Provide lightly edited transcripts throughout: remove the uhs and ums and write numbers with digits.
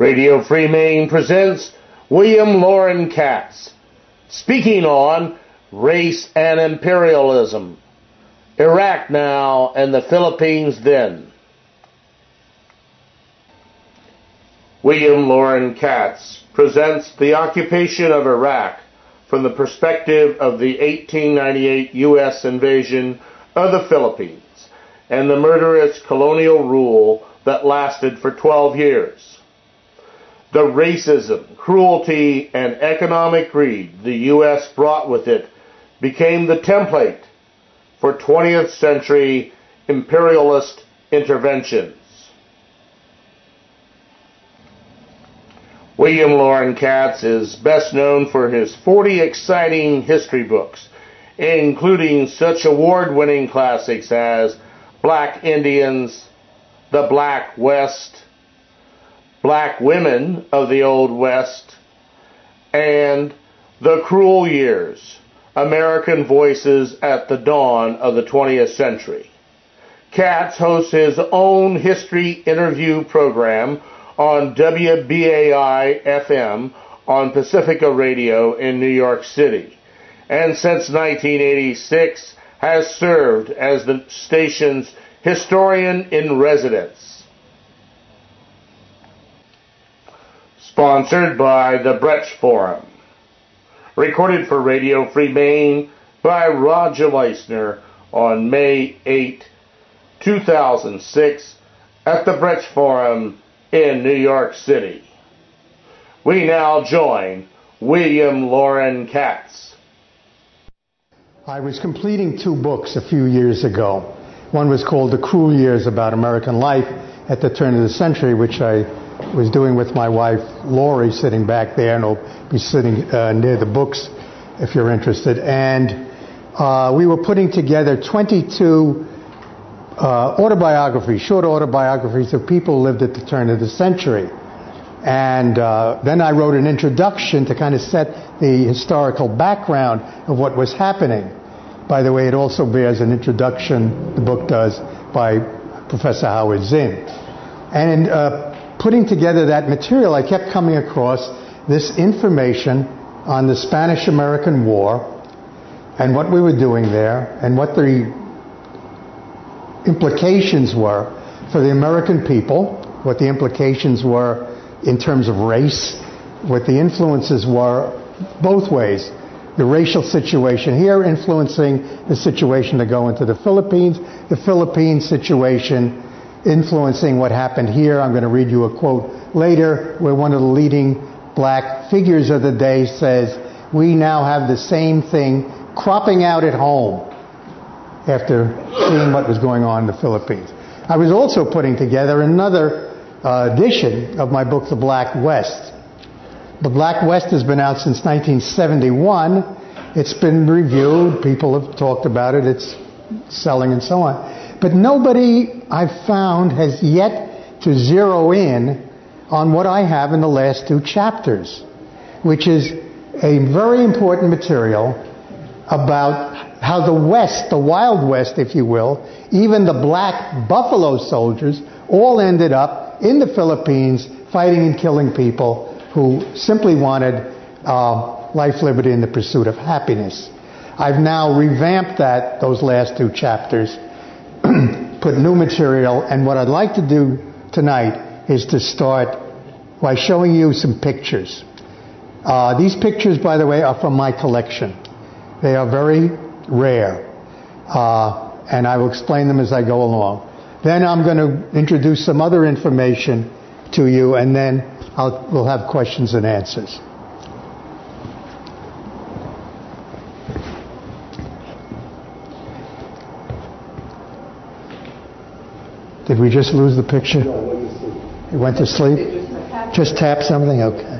Radio Free Maine presents William Loren Katz, speaking on Race and Imperialism, Iraq Now and the Philippines Then. William Loren Katz presents the occupation of Iraq from the perspective of the 1898 U.S. invasion of the Philippines and the murderous colonial rule that lasted for 12 years. The racism, cruelty, and economic greed the U.S. brought with it became the template for 20th century imperialist interventions. William Loren Katz is best known for his 40 exciting history books, including such award-winning classics as Black Indians, The Black West, Black Women of the Old West, and The Cruel Years, American Voices at the Dawn of the 20th Century. Katz hosts his own history interview program on WBAI-FM on Pacifica Radio in New York City, and since 1986 has served as the station's historian-in-residence. Sponsored by the Brecht Forum. Recorded for Radio Free Maine by Roger Leisner on May 8, 2006 at the Brecht Forum in New York City. We now join William Loren Katz. I was completing 2 books a few years ago. One was called The Cruel Years About American Life at the Turn of the Century, which I was doing with my wife, Lori, sitting back there, and I'll be sitting near the books if you're interested. And we were putting together 22 autobiographies, short autobiographies of people who lived at the turn of the century. And then I wrote an introduction to kind of set the historical background of what was happening. By the way, it also bears an introduction, the book does, by Professor Howard Zinn. And in putting together that material, I kept coming across this information on the Spanish-American War and what we were doing there and what the implications were for the American people, what the implications were in terms of race, what the influences were both ways. The racial situation here influencing the situation to go into the Philippines situation influencing what happened here. I'm going to read you a quote later where one of the leading black figures of the day says, "We now have the same thing cropping out at home," after seeing what was going on in the Philippines. I was also putting together another edition of my book, The Black West. The Black West has been out since 1971. It's been reviewed. People have talked about it. It's selling and so on. But nobody I've found has yet to zero in on what I have in the last 2 chapters, which is a very important material about how the West, the Wild West, if you will, even the black buffalo soldiers, all ended up in the Philippines fighting and killing people who simply wanted life, liberty, and the pursuit of happiness. I've now revamped those last 2 chapters, put new material, and what I'd like to do tonight is to start by showing you some pictures. These pictures, by the way, are from my collection. They are very rare, and I will explain them as I go along. Then I'm going to introduce some other information to you, and then we'll have questions and answers. Did we just lose the picture? It went to sleep? Just tap something? Okay.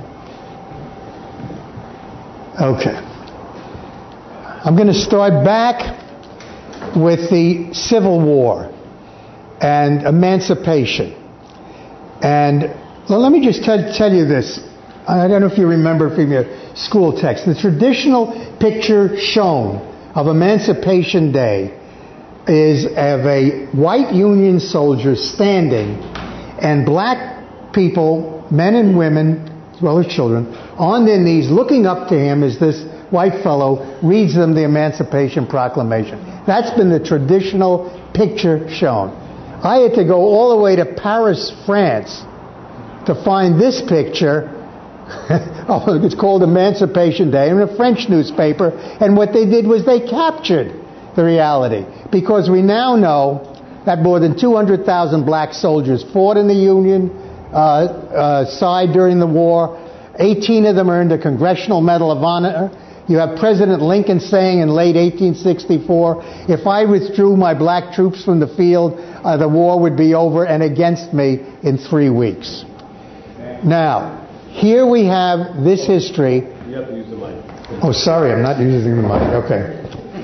I'm going to start back with the Civil War and emancipation. And let me just tell you this. I don't know if you remember from your school text. The traditional picture shown of Emancipation Day is of a white Union soldier standing and black people, men and women, as well as children, on their knees looking up to him as this white fellow reads them the Emancipation Proclamation. That's been the traditional picture shown. I had to go all the way to Paris, France, to find this picture. It's called Emancipation Day in a French newspaper, and what they did was they captured the reality, because we now know that more than 200,000 black soldiers fought in the Union side during the war. 18 of them earned a Congressional Medal of Honor. You have President Lincoln saying in late 1864, if I withdrew my black troops from the field, the war would be over and against me in 3 weeks. Now, here we have this history. You have to use the mic. Oh, sorry, I'm not using the mic. Okay.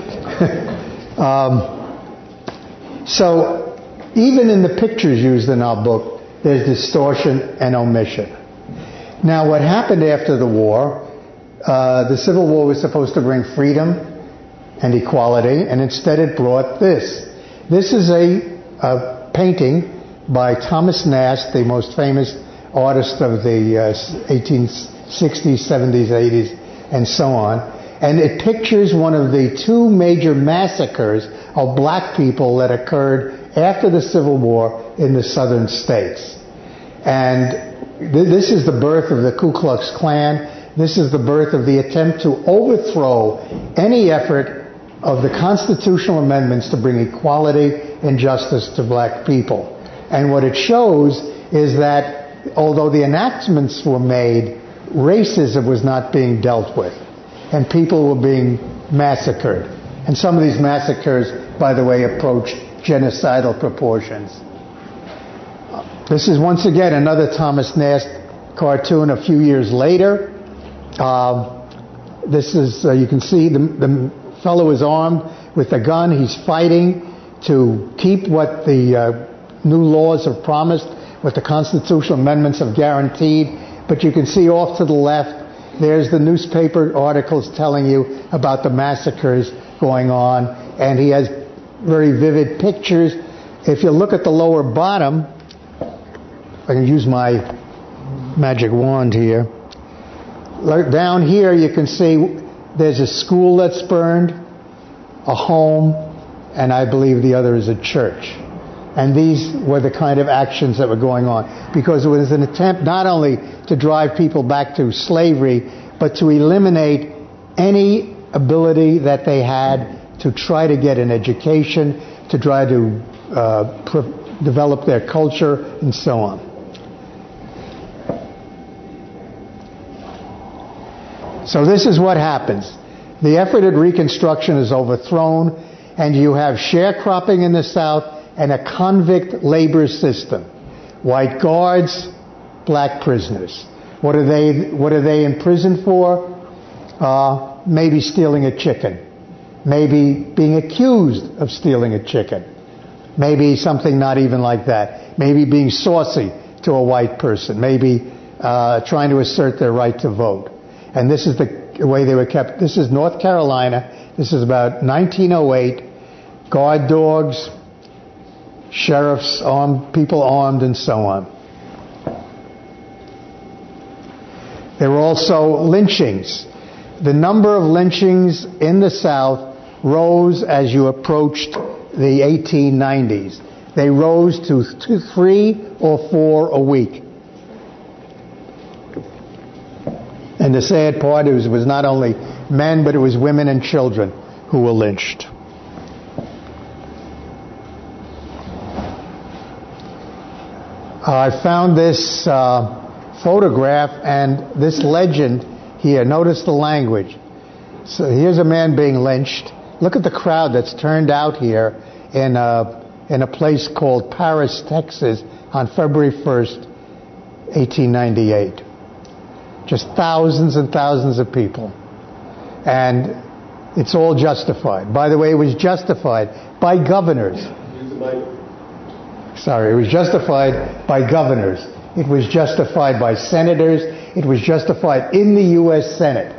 So, even in the pictures used in our book, there's distortion and omission. Now, what happened after the war, the Civil War was supposed to bring freedom and equality, and instead it brought this. This is a painting by Thomas Nast, the most famous artist of the 1860s, 70s, 80s, and so on. And it pictures one of the two major massacres of black people that occurred after the Civil War in the southern states. And this is the birth of the Ku Klux Klan. This is the birth of the attempt to overthrow any effort of the constitutional amendments to bring equality and justice to black people. And what it shows is that although the enactments were made, racism was not being dealt with, and people were being massacred. And some of these massacres, by the way, approached genocidal proportions. This is once again another Thomas Nast cartoon a few years later. This is, you can see the fellow is armed with a gun. He's fighting to keep what the new laws have promised, what the constitutional amendments have guaranteed. But you can see off to the left, there's the newspaper articles telling you about the massacres going on. And he has very vivid pictures. If you look at the lower bottom, I can use my magic wand here. Down here you can see there's a school that's burned, a home, and I believe the other is a church. And these were the kind of actions that were going on, because it was an attempt not only to drive people back to slavery, but to eliminate any ability that they had to try to get an education, to try to develop their culture, and so on. So this is what happens. The effort at Reconstruction is overthrown, and you have sharecropping in the South and a convict labor system. White guards, black prisoners. What are they in prison for? Maybe stealing a chicken. Maybe being accused of stealing a chicken. Maybe something not even like that. Maybe being saucy to a white person. Maybe trying to assert their right to vote. And this is the way they were kept. This is North Carolina. This is about 1908. Guard dogs, sheriffs armed, people armed, and so on. There were also lynchings. The number of lynchings in the South rose as you approached the 1890s. They rose to 3 or 4 a week. And the sad part is it was not only men, but it was women and children who were lynched. I found this photograph and this legend here. Notice the language. So here's a man being lynched. Look at the crowd that's turned out here in a place called Paris, Texas, on February 1st, 1898. Just thousands and thousands of people. And it's all justified. By the way, it was justified by governors. Sorry, it was justified by governors. It was justified by senators. It was justified in the U.S. Senate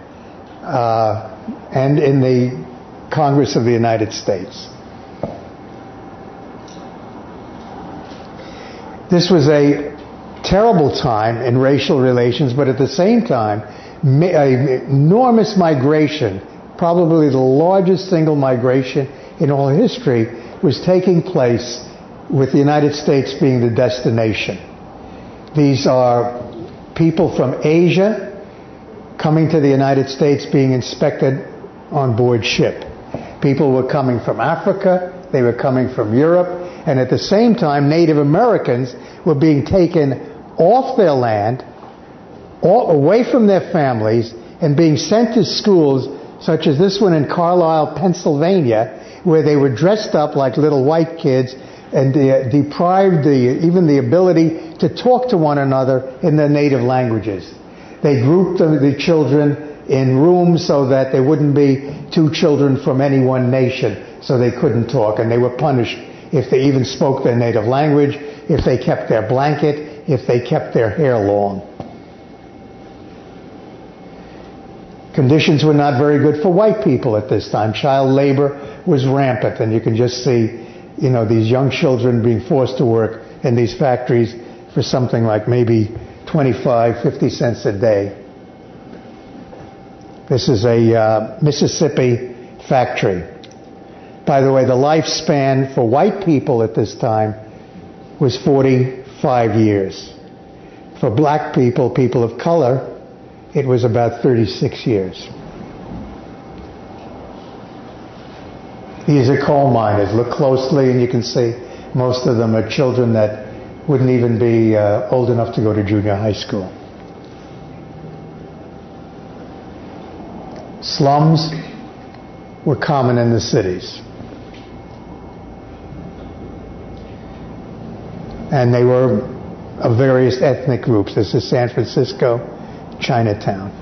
and in the Congress of the United States. This was a terrible time in racial relations, but at the same time, an enormous migration, probably the largest single migration in all history, was taking place with the United States being the destination. These are people from Asia coming to the United States being inspected on board ship. People were coming from Africa, they were coming from Europe, and at the same time, Native Americans were being taken off their land, away from their families, and being sent to schools such as this one in Carlisle, Pennsylvania, where they were dressed up like little white kids and deprived even the ability to talk to one another in their native languages. They grouped the children in rooms so that there wouldn't be two children from any one nation, so they couldn't talk, and they were punished if they even spoke their native language, if they kept their blanket, if they kept their hair long. Conditions were not very good for white people at this time. Child labor was rampant, and you can just see, these young children being forced to work in these factories for something like maybe 25, 50 cents a day. This is a Mississippi factory. By the way, the lifespan for white people at this time was 45 years. For black people, people of color, it was about 36 years. These are coal miners. Look closely and you can see most of them are children that wouldn't even be old enough to go to junior high school. Slums were common in the cities. And they were of various ethnic groups. This is San Francisco, Chinatown.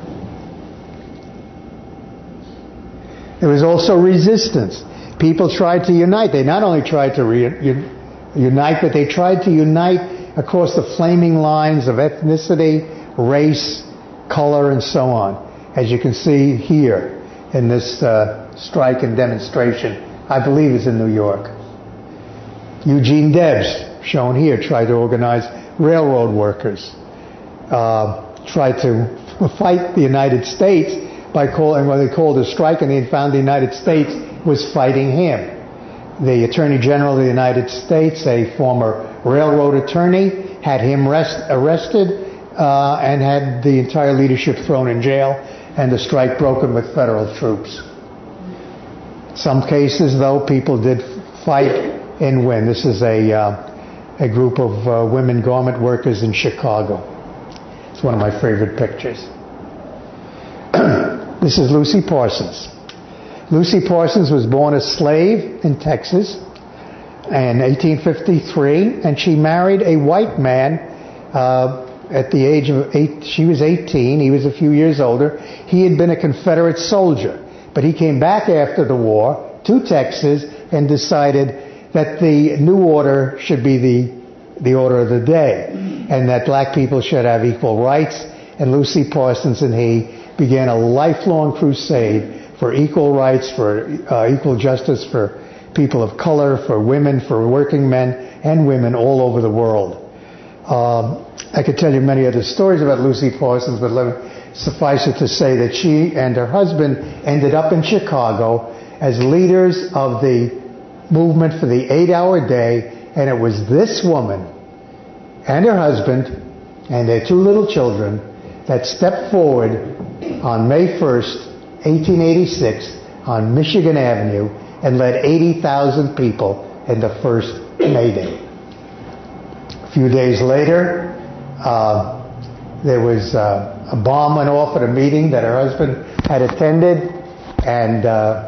There was also resistance. People tried to unite. They not only tried to unite, but they tried to unite across the flaming lines of ethnicity, race, color, and so on. As you can see here in this strike and demonstration, I believe is in New York. Eugene Debs, shown here, tried to organize railroad workers, tried to fight the United States by calling what they called a strike, and they found the United States was fighting him. The Attorney General of the United States, a former railroad attorney, had him arrested and had the entire leadership thrown in jail, and the strike broken with federal troops. Some cases, though, people did fight and win. This is a group of women garment workers in Chicago. It's one of my favorite pictures. This is Lucy Parsons. Lucy Parsons was born a slave in Texas in 1853, and she married a white man at the age of 8. She was 18. He was a few years older. He had been a Confederate soldier, but he came back after the war to Texas and decided that the new order should be the order of the day, and that black people should have equal rights. And Lucy Parsons and he began a lifelong crusade for equal rights, for equal justice for people of color, for women, for working men and women all over the world. I could tell you many other stories about Lucy Parsons, but suffice it to say that she and her husband ended up in Chicago as leaders of the movement for the 8-hour day, and it was this woman and her husband and their 2 little children that stepped forward on May 1st, 1886 on Michigan Avenue and led 80,000 people in the first May Day. A few days later, there was a bomb went off at a meeting that her husband had attended, and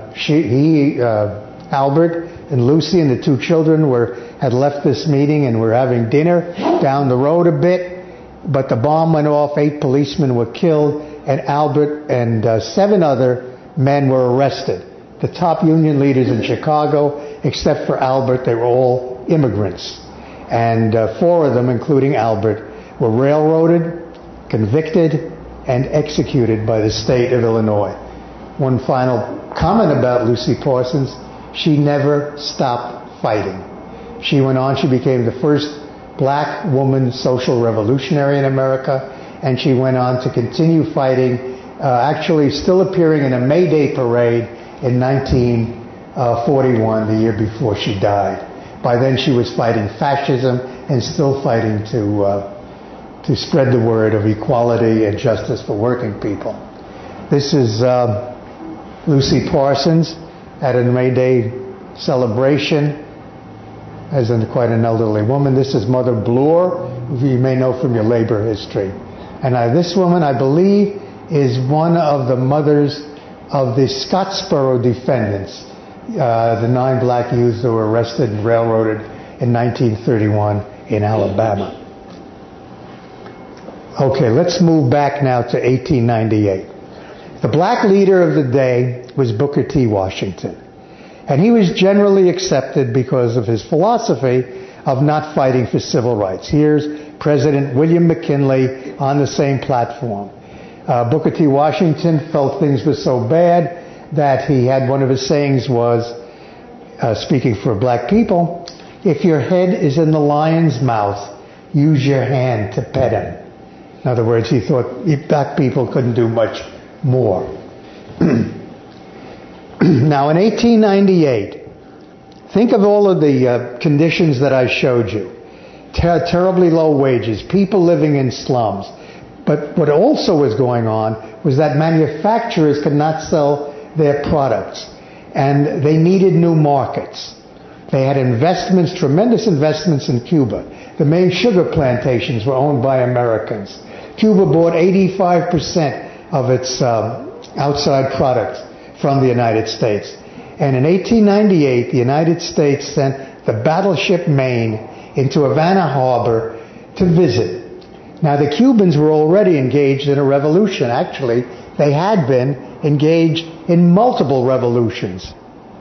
Albert and Lucy and the 2 children had left this meeting and were having dinner down the road a bit, but the bomb went off. 8 policemen were killed, and Albert and 7 other men were arrested. The top union leaders in Chicago, except for Albert, they were all immigrants. And 4 of them, including Albert, were railroaded, convicted, and executed by the state of Illinois. One final comment about Lucy Parsons: she never stopped fighting. She went on, she became the first black woman social revolutionary in America, and she went on to continue fighting, actually still appearing in a May Day parade in 1941, the year before she died. By then she was fighting fascism and still fighting to spread the word of equality and justice for working people. This is Lucy Parsons at a May Day celebration as quite an elderly woman. This is Mother Bloor, who you may know from your labor history. And this woman, I believe, is one of the mothers of the Scottsboro defendants, the 9 black youths that were arrested and railroaded in 1931 in Alabama. Okay, let's move back now to 1898. The black leader of the day was Booker T. Washington. And he was generally accepted because of his philosophy of not fighting for civil rights. Here's President William McKinley on the same platform. Booker T. Washington felt things were so bad that he had one of his sayings was, speaking for black people, if your head is in the lion's mouth, use your hand to pet him. In other words, he thought black people couldn't do much more. Now, in 1898, think of all of the conditions that I showed you. Terribly low wages, people living in slums. But what also was going on was that manufacturers could not sell their products, and they needed new markets. They had investments, tremendous investments in Cuba. The main sugar plantations were owned by Americans. Cuba bought 85% of its outside products from the United States. And in 1898, the United States sent the battleship Maine into Havana Harbor to visit. Now, the Cubans were already engaged in a revolution. Actually, they had been engaged in multiple revolutions.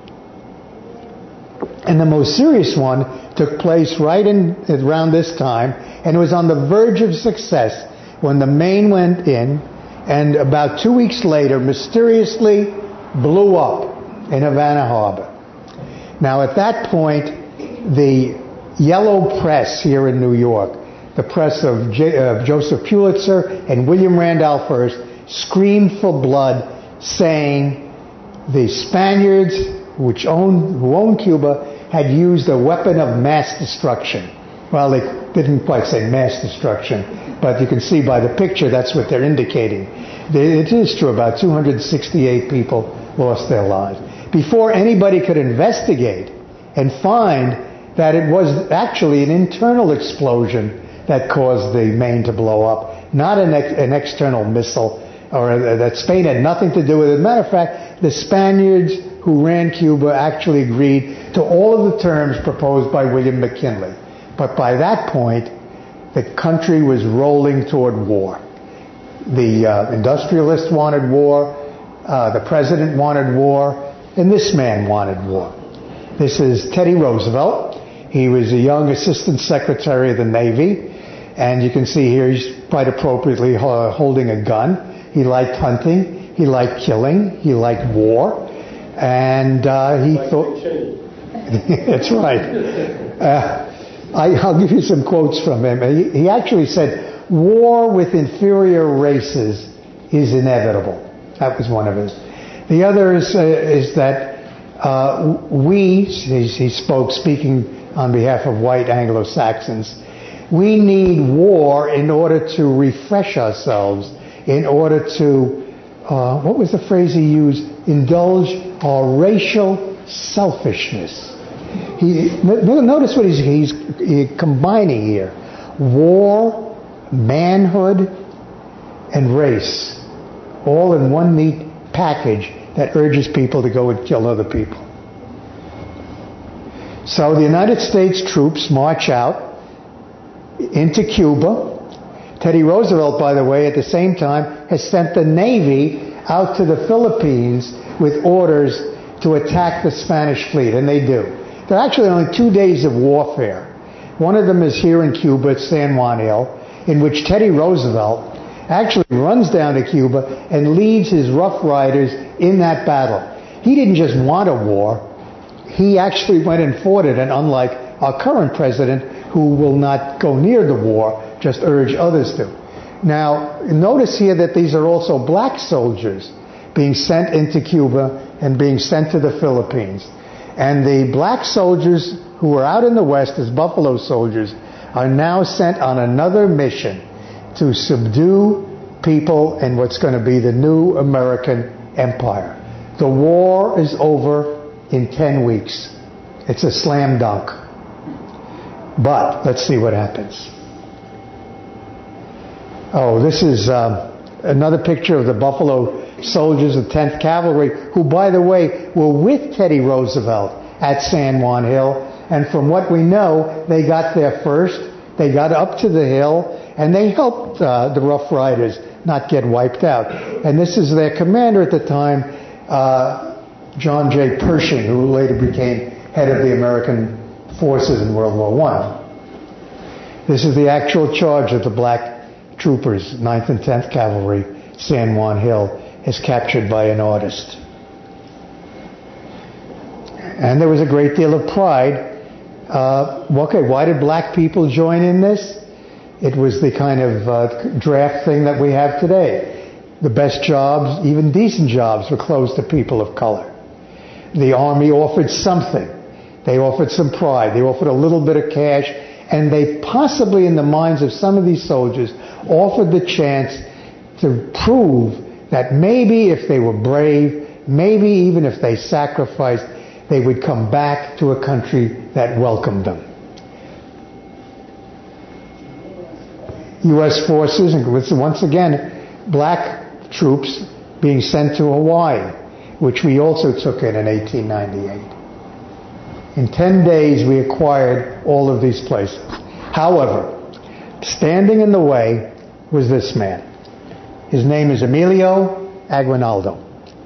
And the most serious one took place right around this time, and it was on the verge of success when the Maine went in, and about 2 weeks later, mysteriously blew up in Havana Harbor. Now, at that point, the yellow press here in New York, the press of Joseph Pulitzer and William Randolph Hearst, screamed for blood, saying the Spaniards who owned Cuba had used a weapon of mass destruction. Well, they didn't quite say mass destruction, but you can see by the picture that's what they're indicating. It is true, about 268 people lost their lives. Before anybody could investigate and find that it was actually an internal explosion that caused the Maine to blow up, not an external missile, or that Spain had nothing to do with it. As a matter of fact, the Spaniards who ran Cuba actually agreed to all of the terms proposed by William McKinley. But by that point, the country was rolling toward war. The industrialists wanted war, the president wanted war, and this man wanted war. This is Teddy Roosevelt. He was a young assistant secretary of the Navy, and you can see here he's quite appropriately holding a gun. He liked hunting, he liked killing, he liked war, and he thought... That's right. I'll give you some quotes from him. He actually said, war with inferior races is inevitable. That was one of his. The other is that he spoke speaking on behalf of white Anglo-Saxons, we need war in order to refresh ourselves, in order to, what was the phrase he used? Indulge our racial selfishness. Notice what he's combining here. War, manhood, and race, all in one neat package that urges people to go and kill other people. So the United States troops march out into Cuba. Teddy Roosevelt, by the way, at the same time, has sent the Navy out to the Philippines with orders to attack the Spanish fleet, and they do. There are actually only 2 days of warfare. One of them is here in Cuba at San Juan Hill, in which Teddy Roosevelt actually runs down to Cuba and leads his Rough Riders in that battle. He didn't just want a war. He actually went and fought it, and unlike our current president, who will not go near the war, just urge others to. Now, notice here that these are also black soldiers being sent into Cuba and being sent to the Philippines. And the black soldiers who were out in the West as Buffalo Soldiers are now sent on another mission to subdue people in what's going to be the new American empire. The war is over in 10 weeks. It's a slam dunk. But let's see what happens. Oh, this is another picture of the Buffalo Soldiers of 10th Cavalry, who, by the way, were with Teddy Roosevelt at San Juan Hill. And from what we know, they got there first. They got up to the hill, and they helped the Rough Riders not get wiped out. And this is their commander at the time, John J. Pershing, who later became head of the American forces in World War I. This is the actual charge of the black troopers, 9th and 10th Cavalry, San Juan Hill, is captured by an artist. And there was a great deal of pride. Okay, why did black people join in this? It was the kind of draft thing that we have today. The best jobs, even decent jobs, were closed to people of color. The Army offered something. They offered some pride. They offered a little bit of cash. And they possibly, in the minds of some of these soldiers, offered the chance to prove that maybe if they were brave, maybe even if they sacrificed, they would come back to a country that welcomed them. U.S. forces, and once again, black troops being sent to Hawaii, which we also took in 1898. In 10 days, we acquired all of these places. However, standing in the way was this man. His name is Emilio Aguinaldo.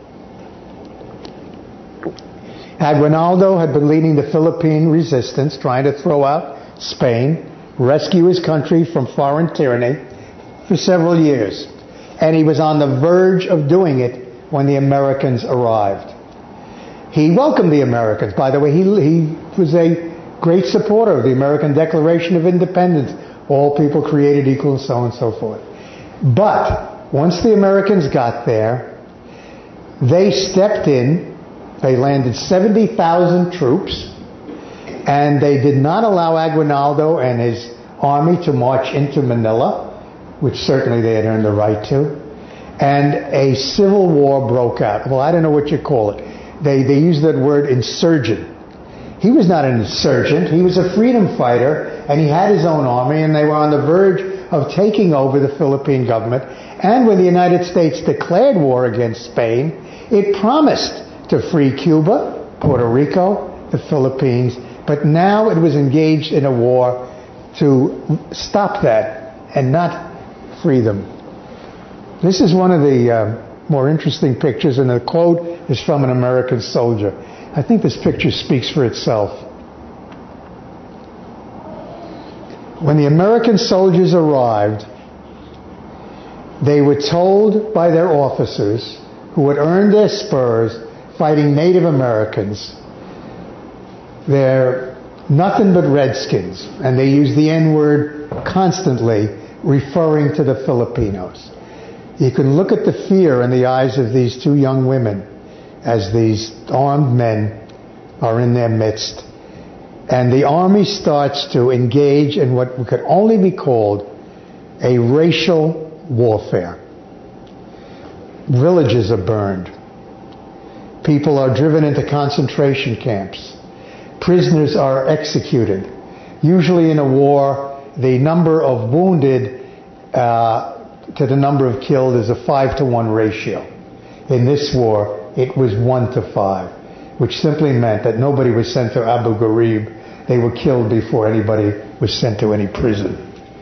Aguinaldo had been leading the Philippine resistance, trying to throw out Spain, rescue his country from foreign tyranny for several years. And he was on the verge of doing it when the Americans arrived. He welcomed the Americans. By the way, he was a great supporter of the American Declaration of Independence. All people created equal and so on and so forth. But once the Americans got there, they stepped in. They landed 70,000 troops. And they did not allow Aguinaldo and his army to march into Manila, which certainly they had earned the right to. And a civil war broke out. Well, I don't know what you call it. They use that word insurgent. He was not an insurgent. He was a freedom fighter, and he had his own army, and they were on the verge of taking over the Philippine government. And when the United States declared war against Spain, it promised to free Cuba, Puerto Rico, the Philippines, but now it was engaged in a war to stop that and not free them. This is one of the more interesting pictures, and the quote is from an American soldier. I think this picture speaks for itself. When the American soldiers arrived, they were told by their officers, who had earned their spurs fighting Native Americans, they're nothing but redskins, and they use the N-word constantly, referring to the Filipinos. You can look at the fear in the eyes of these two young women as these armed men are in their midst. And the army starts to engage in what could only be called a racial warfare. Villages are burned. People are driven into concentration camps. Prisoners are executed. Usually in a war, the number of wounded to the number of killed is a 5-to-1 ratio. In this war, it was 1-to-5, which simply meant that nobody was sent to Abu Ghraib. They were killed before anybody was sent to any prison.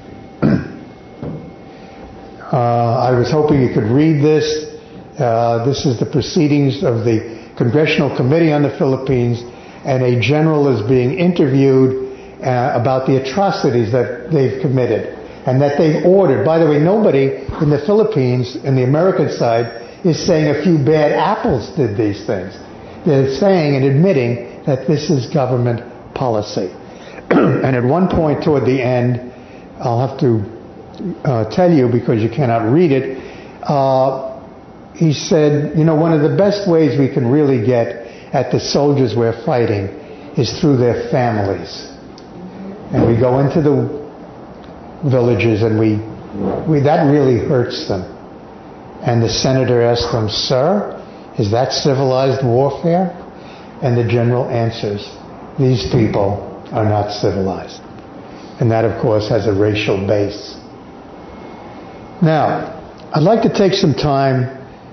I was hoping you could read this. This is the proceedings of the Congressional Committee on the Philippines, and a general is being interviewed about the atrocities that they've committed and that they've ordered. By the way, nobody in the Philippines, in the American side, is saying a few bad apples did these things. They're saying and admitting that this is government policy. And at one point toward the end, I'll have to tell you because you cannot read it, he said, one of the best ways we can really get at the soldiers we're fighting is through their families. And we go into the villages and that really hurts them. And the senator asked them, "Sir, is that civilized warfare?" And the general answers, "These people are not civilized." And that, of course, has a racial base. Now, I'd like to take some time.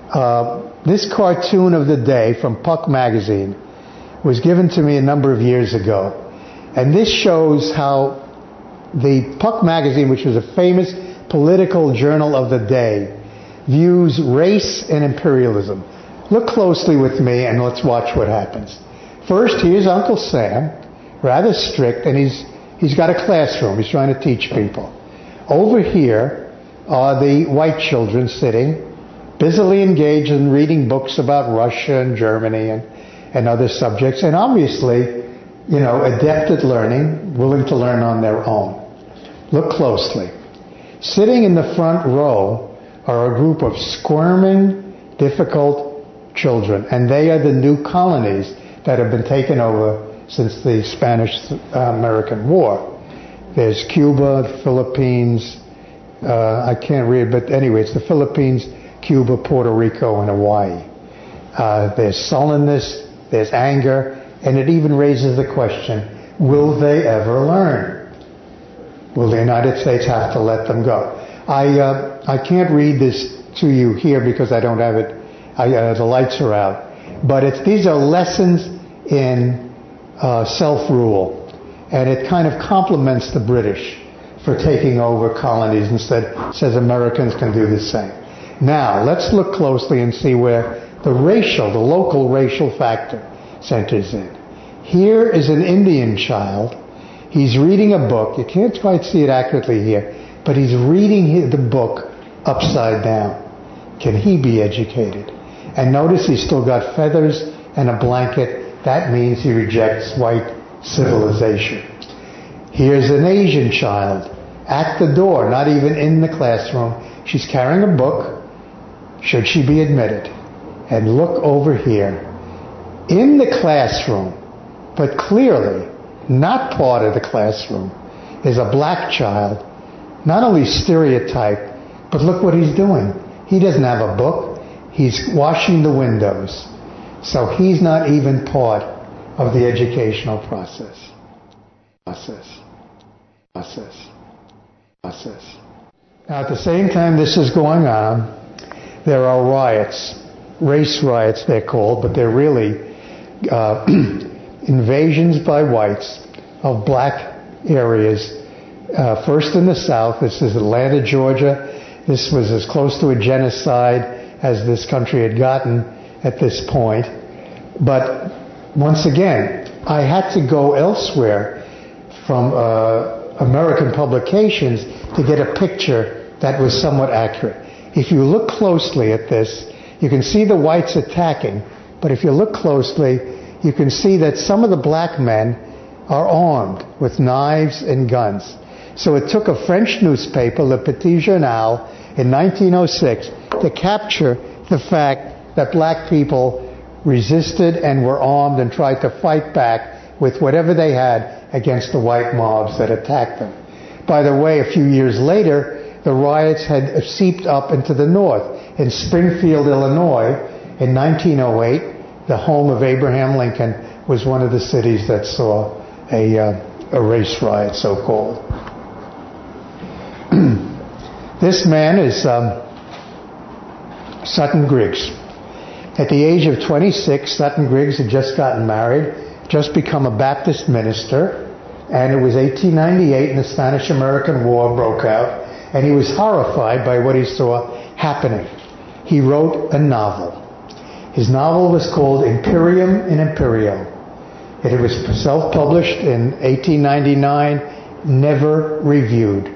This cartoon of the day from Puck Magazine was given to me a number of years ago. And this shows how the Puck Magazine, which was a famous political journal of the day, views race and imperialism. Look closely with me and let's watch what happens. First, here's Uncle Sam, rather strict, and he's got a classroom. He's trying to teach people. Over here are the white children sitting, busily engaged in reading books about Russia and Germany and other subjects, and obviously, adept at learning, willing to learn on their own. Look closely. Sitting in the front row are a group of squirming, difficult children, and they are the new colonies that have been taken over since the Spanish-American War. There's Cuba, the Philippines, I can't read, but anyway, it's the Philippines, Cuba, Puerto Rico, and Hawaii. There's sullenness, there's anger, and it even raises the question, will they ever learn? Will the United States have to let them go? I can't read this to you here because I don't have it. The lights are out. But these are lessons in self-rule. And it kind of compliments the British for taking over colonies and says Americans can do the same. Now, let's look closely and see where the local racial factor centers in. Here is an Indian child. He's reading a book. You can't quite see it accurately here, but he's reading the book upside down. Can he be educated? And notice he's still got feathers and a blanket. That means he rejects white civilization. Here's an Asian child at the door, not even in the classroom. She's carrying a book. Should she be admitted? And look over here. In the classroom, but clearly not part of the classroom, is a black child, not only stereotyped, but look what he's doing. He doesn't have a book. He's washing the windows. So he's not even part of the educational process. Now, at the same time this is going on, there are riots, race riots they're called, but they're really invasions by whites of black areas. First in the South, this is Atlanta, Georgia. This was as close to a genocide as this country had gotten at this point. But once again, I had to go elsewhere from American publications to get a picture that was somewhat accurate. If you look closely at this, you can see the whites attacking, but if you look closely, you can see that some of the black men are armed with knives and guns. So it took a French newspaper, Le Petit Journal, in 1906 to capture the fact that black people resisted and were armed and tried to fight back with whatever they had against the white mobs that attacked them. By the way, a few years later, the riots had seeped up into the north. In Springfield, Illinois, in 1908, the home of Abraham Lincoln was one of the cities that saw a race riot, so-called. This man is Sutton Griggs. At the age of 26, Sutton Griggs had just gotten married, just become a Baptist minister, and it was 1898 and the Spanish-American War broke out, and he was horrified by what he saw happening. He wrote a novel. His novel was called Imperium in Imperio. It was self-published in 1899, never reviewed.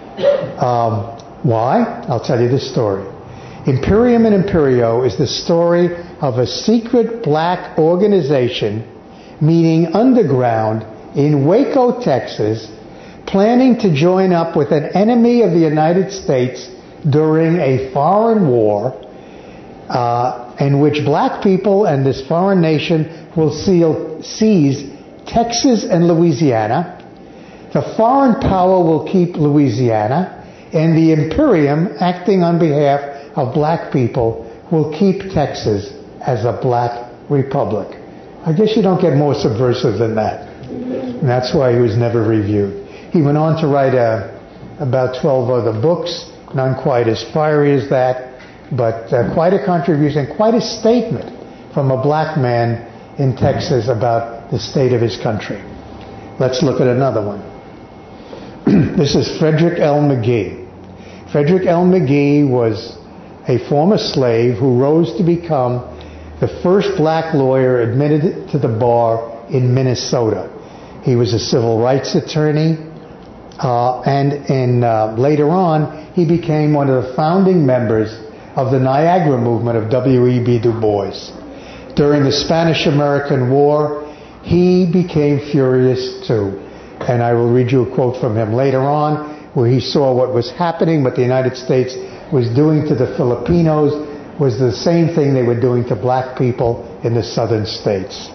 Why? I'll tell you the story. Imperium in Imperio is the story of a secret black organization meeting underground in Waco, Texas, planning to join up with an enemy of the United States during a foreign war in which black people and this foreign nation will seize Texas and Louisiana. The foreign power will keep Louisiana, and the Imperium, acting on behalf of black people, will keep Texas as a black republic. I guess you don't get more subversive than that. And that's why he was never reviewed. He went on to write about 12 other books, none quite as fiery as that, but quite a contribution, quite a statement from a black man in Texas about the state of his country. Let's look at another one. This is Frederick L. McGee. Frederick L. McGee was a former slave who rose to become the first black lawyer admitted to the bar in Minnesota. He was a civil rights attorney, and later on he became one of the founding members of the Niagara movement of W.E.B. Du Bois. During the Spanish-American War, he became furious too. And I will read you a quote from him later on, where he saw what was happening, what the United States was doing to the Filipinos was the same thing they were doing to black people in the southern states.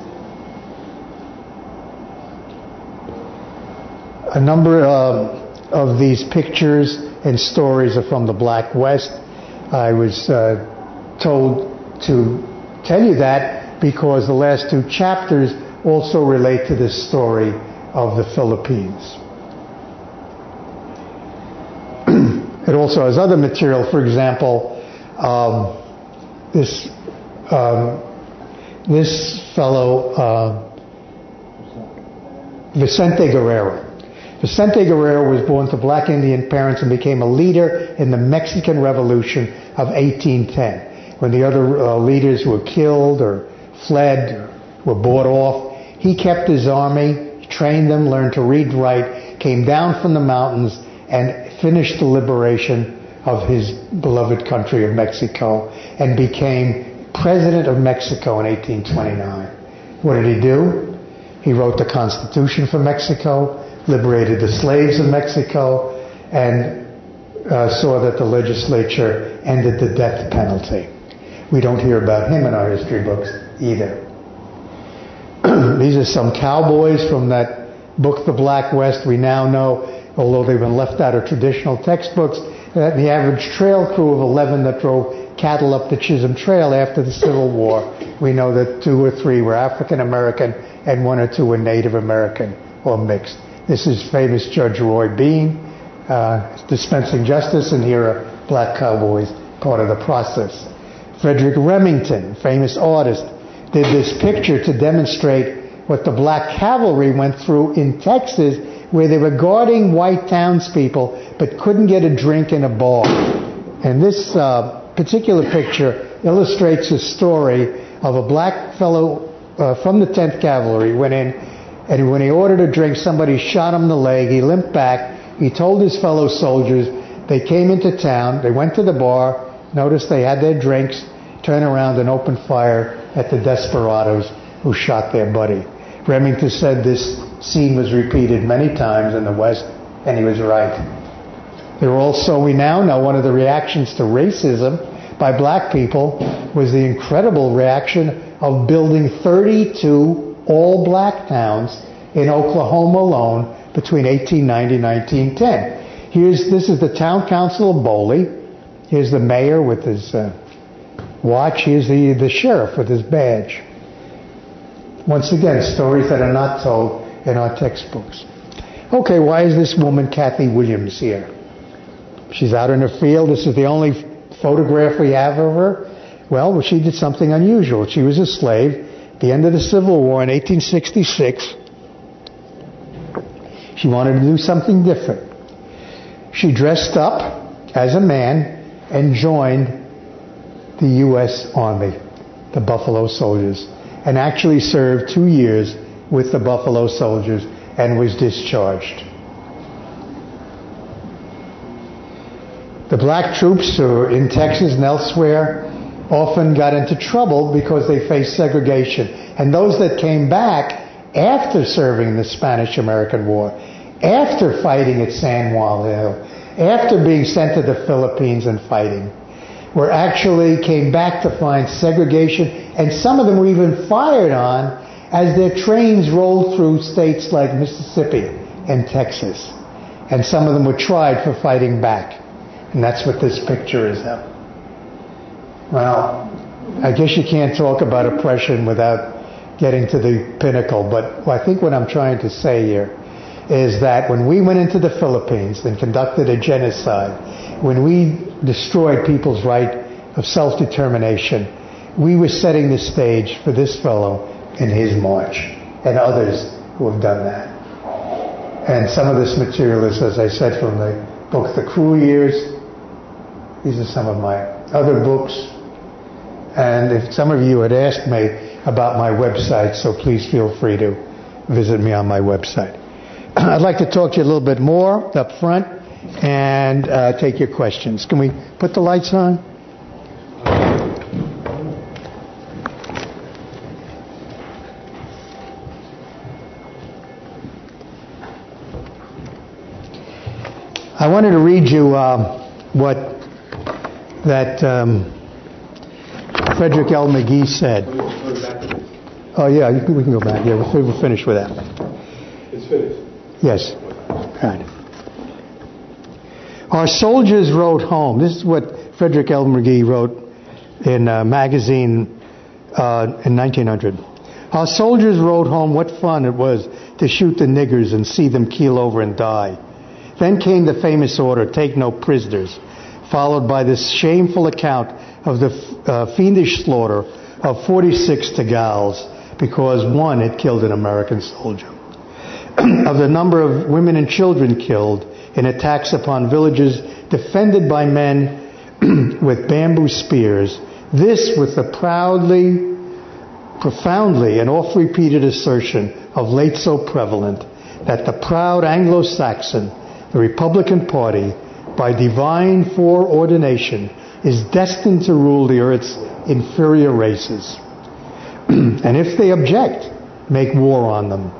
A number of these pictures and stories are from the Black West. I was told to tell you that because the last two chapters also relate to this story of the Philippines. It also has other material. For example, this fellow, Vicente Guerrero. Vicente Guerrero was born to black Indian parents and became a leader in the Mexican Revolution of 1810. When the other leaders were killed or fled or were bought off, he kept his army, trained them, learned to read and write, came down from the mountains, and finished the liberation of his beloved country of Mexico and became president of Mexico in 1829. What did he do? He wrote the Constitution for Mexico, liberated the slaves of Mexico, and saw that the legislature ended the death penalty. We don't hear about him in our history books either. These are some cowboys from that book, The Black West. We now know, although they've been left out of traditional textbooks, that the average trail crew of 11 that drove cattle up the Chisholm Trail after the Civil War, we know that 2 or 3 were African American and 1 or 2 were Native American or mixed. This is famous Judge Roy Bean dispensing justice, and here are black cowboys, part of the process. Frederick Remington, famous artist, did this picture to demonstrate what the black cavalry went through in Texas, where they were guarding white townspeople but couldn't get a drink in a bar. And this particular picture illustrates the story of a black fellow from the 10th Cavalry went in, and when he ordered a drink, somebody shot him in the leg. He limped back. He told his fellow soldiers. They came into town. They went to the bar, noticed they had their drinks, turned around and opened fire at the desperados who shot their buddy. Remington said this scene was repeated many times in the West, and he was right. There were also, we now know, one of the reactions to racism by black people was the incredible reaction of building 32 all-black towns in Oklahoma alone between 1890 and 1910. This is the town council of Boley. Here's the mayor with his watch. Here's the sheriff with his badge. Once again, stories that are not told in our textbooks. Okay, why is this woman, Kathy Williams, here? She's out in the field. This is the only photograph we have of her. Well, she did something unusual. She was a slave. At the end of the Civil War in 1866, she wanted to do something different. She dressed up as a man and joined the U.S. Army, the Buffalo Soldiers, and actually served 2 years with the Buffalo Soldiers and was discharged. The black troops in Texas and elsewhere often got into trouble because they faced segregation. And those that came back after serving in the Spanish-American War, after fighting at San Juan Hill, after being sent to the Philippines and fighting, were actually came back to find segregation, and some of them were even fired on as their trains rolled through states like Mississippi and Texas. And some of them were tried for fighting back. And that's what this picture is of. Well, I guess you can't talk about oppression without getting to the pinnacle, but I think what I'm trying to say here is that when we went into the Philippines and conducted a genocide, when we destroyed people's right of self-determination, we were setting the stage for this fellow in his march and others who have done that. And some of this material is, as I said, from the book The Cruel Years. These are some of my other books. And if some of you had asked me about my website, so please feel free to visit me on my website. I'd like to talk to you a little bit more up front and take your questions. Can we put the lights on? I wanted to read you what that Frederick L. McGee said. Oh yeah, we can go back. Yeah, we're finished with that. It's finished. Yes. Right. Our soldiers wrote home. This is what Frederick L. McGee wrote in a magazine in 1900. Our soldiers wrote home what fun it was to shoot the niggers and see them keel over and die. Then came the famous order, take no prisoners, followed by this shameful account of the fiendish slaughter of 46 Tagals because one had killed an American soldier. Of the number of women and children killed in attacks upon villages defended by men with bamboo spears, this with the profoundly and oft-repeated assertion of late so prevalent that the proud Anglo-Saxon, the Republican Party, by divine foreordination, is destined to rule the earth's inferior races. And if they object, make war on them.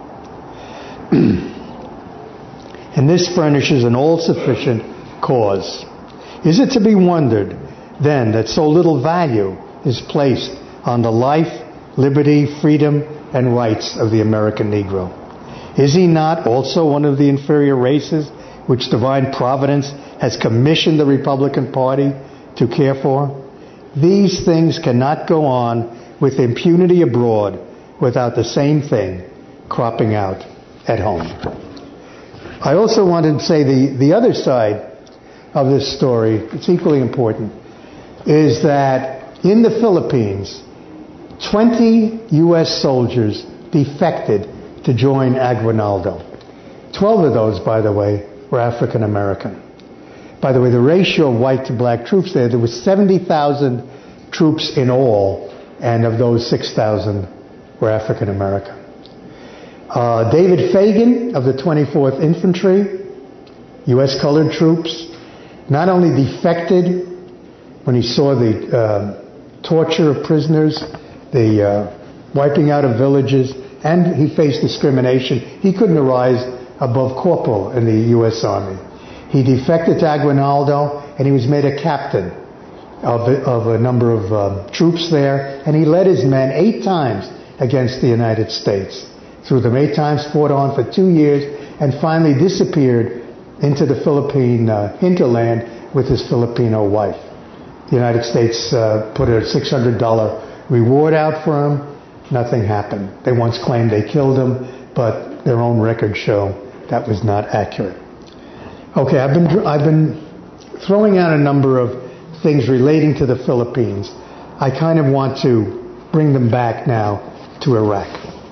And this furnishes an all-sufficient cause. Is it to be wondered, then, that so little value is placed on the life, liberty, freedom, and rights of the American Negro? Is he not also one of the inferior races which divine providence has commissioned the Republican Party to care for? These things cannot go on with impunity abroad without the same thing cropping out at home. I also wanted to say the other side of this story, it's equally important, is that in the Philippines, 20 U.S. soldiers defected to join Aguinaldo. 12 of those, by the way, were African American. By the way, the ratio of white to black troops there was 70,000 troops in all, and of those 6,000 were African American. David Fagan of the 24th Infantry, U.S. colored troops, not only defected when he saw the torture of prisoners, the wiping out of villages, and he faced discrimination. He couldn't arise above corporal in the U.S. Army. He defected to Aguinaldo, and he was made a captain of a number of troops there, and he led his men 8 times against the United States. Threw them 8 times, fought on for 2 years, and finally disappeared into the Philippine hinterland with his Filipino wife. The United States put a $600 reward out for him. Nothing happened. They once claimed they killed him, but their own records show that was not accurate. Okay, I've been throwing out a number of things relating to the Philippines. I kind of want to bring them back now to Iraq.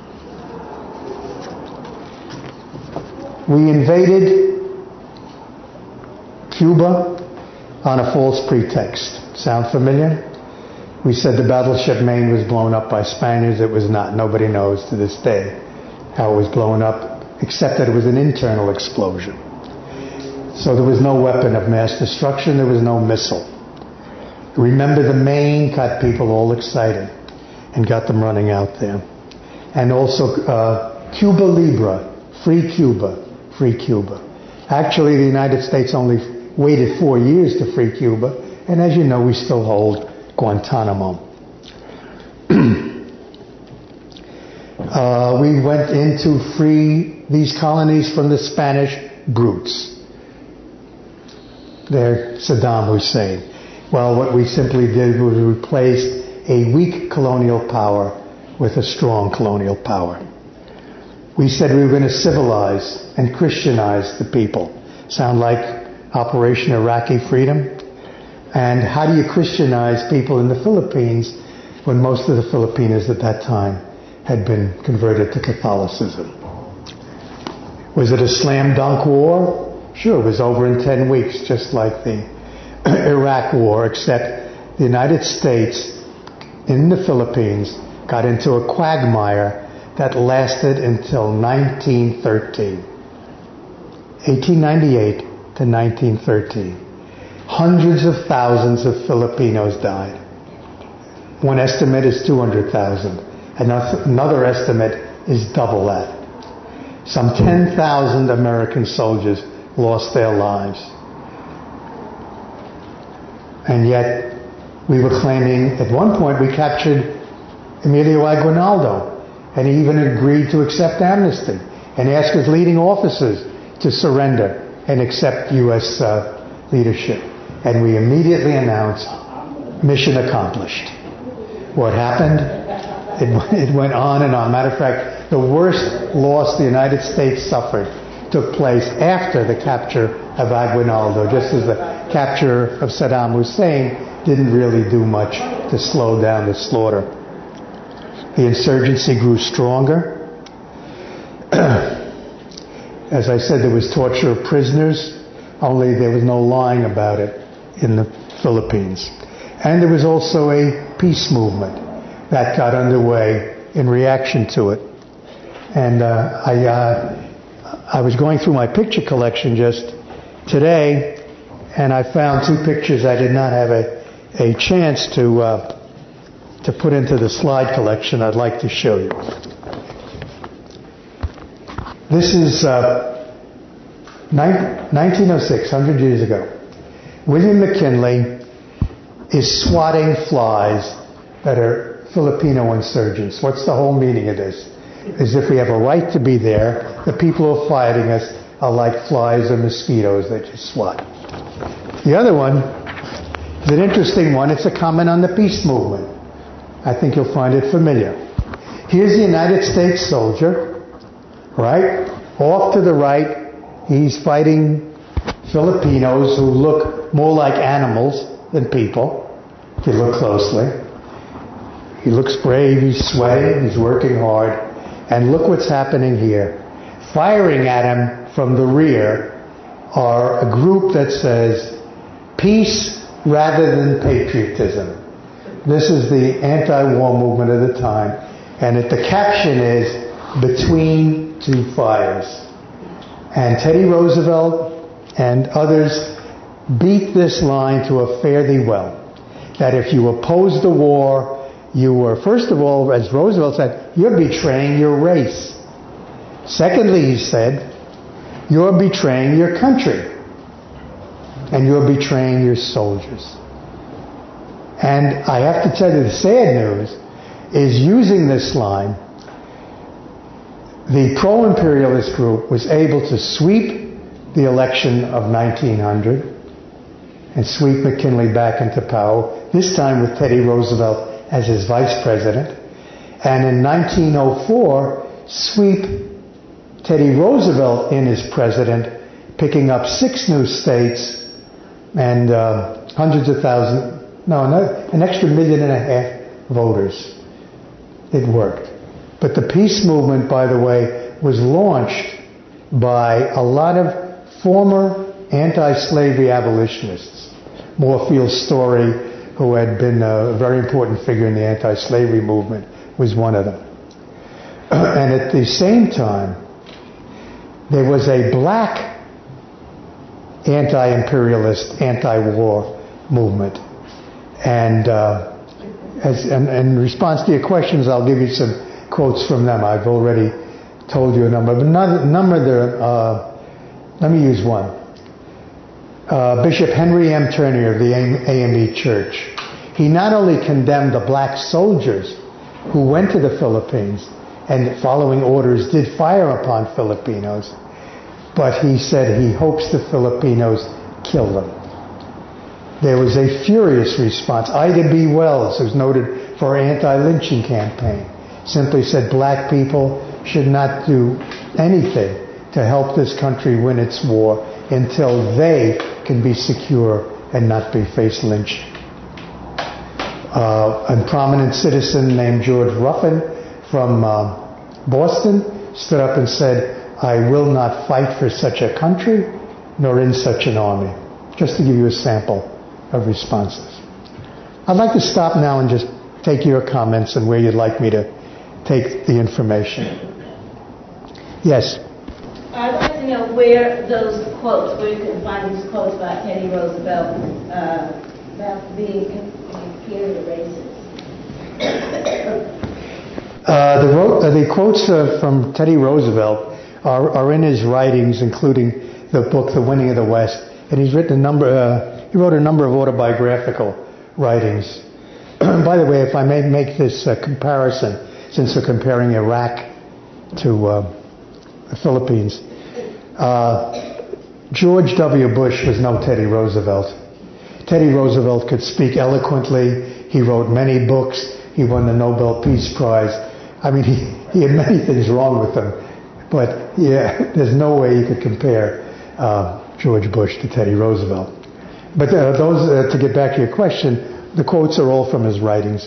We invaded Cuba on a false pretext. Sound familiar? We said the battleship Maine was blown up by Spaniards. It was not. Nobody knows to this day how it was blown up, except that it was an internal explosion. So there was no weapon of mass destruction. There was no missile. Remember, the Maine got people all excited and got them running out there. And also Cuba Libre, free Cuba, free Cuba. Actually, the United States only waited 4 years to free Cuba, and as you know, we still hold Guantanamo. We went in to free these colonies from the Spanish brutes. They're Saddam Hussein. Well, what we simply did was replace a weak colonial power with a strong colonial power. We said we were going to civilize and Christianize the people. Sound like Operation Iraqi Freedom? And how do you Christianize people in the Philippines when most of the Filipinos at that time had been converted to Catholicism? Was it a slam dunk war? Sure, it was over in 10 weeks, just like the Iraq War, except the United States in the Philippines got into a quagmire that lasted until 1913. 1898 to 1913. Hundreds of thousands of Filipinos died. One estimate is 200,000. Another estimate is double that. Some 10,000 American soldiers lost their lives. And yet, we were claiming, at one point we captured Emilio Aguinaldo, and he even agreed to accept amnesty and ask his leading officers to surrender and accept U.S. leadership. And we immediately announced, mission accomplished. What happened? It went on and on. Matter of fact, the worst loss the United States suffered took place after the capture of Aguinaldo, just as the capture of Saddam Hussein didn't really do much to slow down the slaughter. The insurgency grew stronger. As I said, there was torture of prisoners, only there was no lying about it in the Philippines. And there was also a peace movement that got underway in reaction to it. And I was going through my picture collection just today, and I found two pictures I did not have a chance to put into the slide collection I'd like to show you. This is 1906, 100 years ago. William McKinley is swatting flies that are Filipino insurgents. What's the whole meaning of this? As if we have a right to be there. The people who are fighting us are like flies or mosquitoes that you swat. The other one is an interesting one. It's a comment on the peace movement. I think you'll find it familiar. Here's the United States soldier, right? Off to the right, he's fighting Filipinos who look more like animals than people, if you look closely. He looks brave, he's sweating, he's working hard. And look what's happening here. Firing at him from the rear are a group that says, peace rather than patriotism. This is the anti-war movement of the time. And the caption is, between two fires. And Teddy Roosevelt and others beat this line to a fare thee well. That if you opposed the war, you were, first of all, as Roosevelt said, you're betraying your race. Secondly, he said, you're betraying your country. And you're betraying your soldiers. And I have to tell you, the sad news is using this line, the pro-imperialist group was able to sweep the election of 1900 and sweep McKinley back into power, this time with Teddy Roosevelt as his vice president. And in 1904, sweep Teddy Roosevelt in as president, picking up 6 new states and hundreds of thousands, an extra 1.5 million voters. It worked. But the peace movement, by the way, was launched by a lot of former anti-slavery abolitionists. Moorfield Story, who had been a very important figure in the anti-slavery movement, was one of them. And at the same time, there was a black anti-imperialist, anti-war movement. And in response to your questions, I'll give you some quotes from them. I've already told you a number, but not a number there. Let me use one. Bishop Henry M. Turner of the AME Church. He not only condemned the black soldiers who went to the Philippines and following orders did fire upon Filipinos, but he said he hopes the Filipinos kill them. There was a furious response. Ida B. Wells, who's noted for her anti-lynching campaign, simply said black people should not do anything to help this country win its war until they can be secure and not be face lynched. A prominent citizen named George Ruffin from Boston stood up and said, "I will not fight for such a country nor in such an army." Just to give you a sample of responses. I'd like to stop now and just take your comments and where you'd like me to take the information. Yes? I'd like to know where those quotes, where you can find these quotes by Teddy Roosevelt about being imperial racist. The quotes from Teddy Roosevelt are in his writings, including the book *The Winning of the West*, and he's written he wrote a number of autobiographical writings. By the way, if I may make this comparison, since we're comparing Iraq to the Philippines, George W. Bush was no Teddy Roosevelt. Teddy Roosevelt could speak eloquently. He wrote many books. He won the Nobel Peace Prize. I mean, he had many things wrong with him. But yeah, there's no way you could compare George Bush to Teddy Roosevelt. But to get back to your question, the quotes are all from his writings.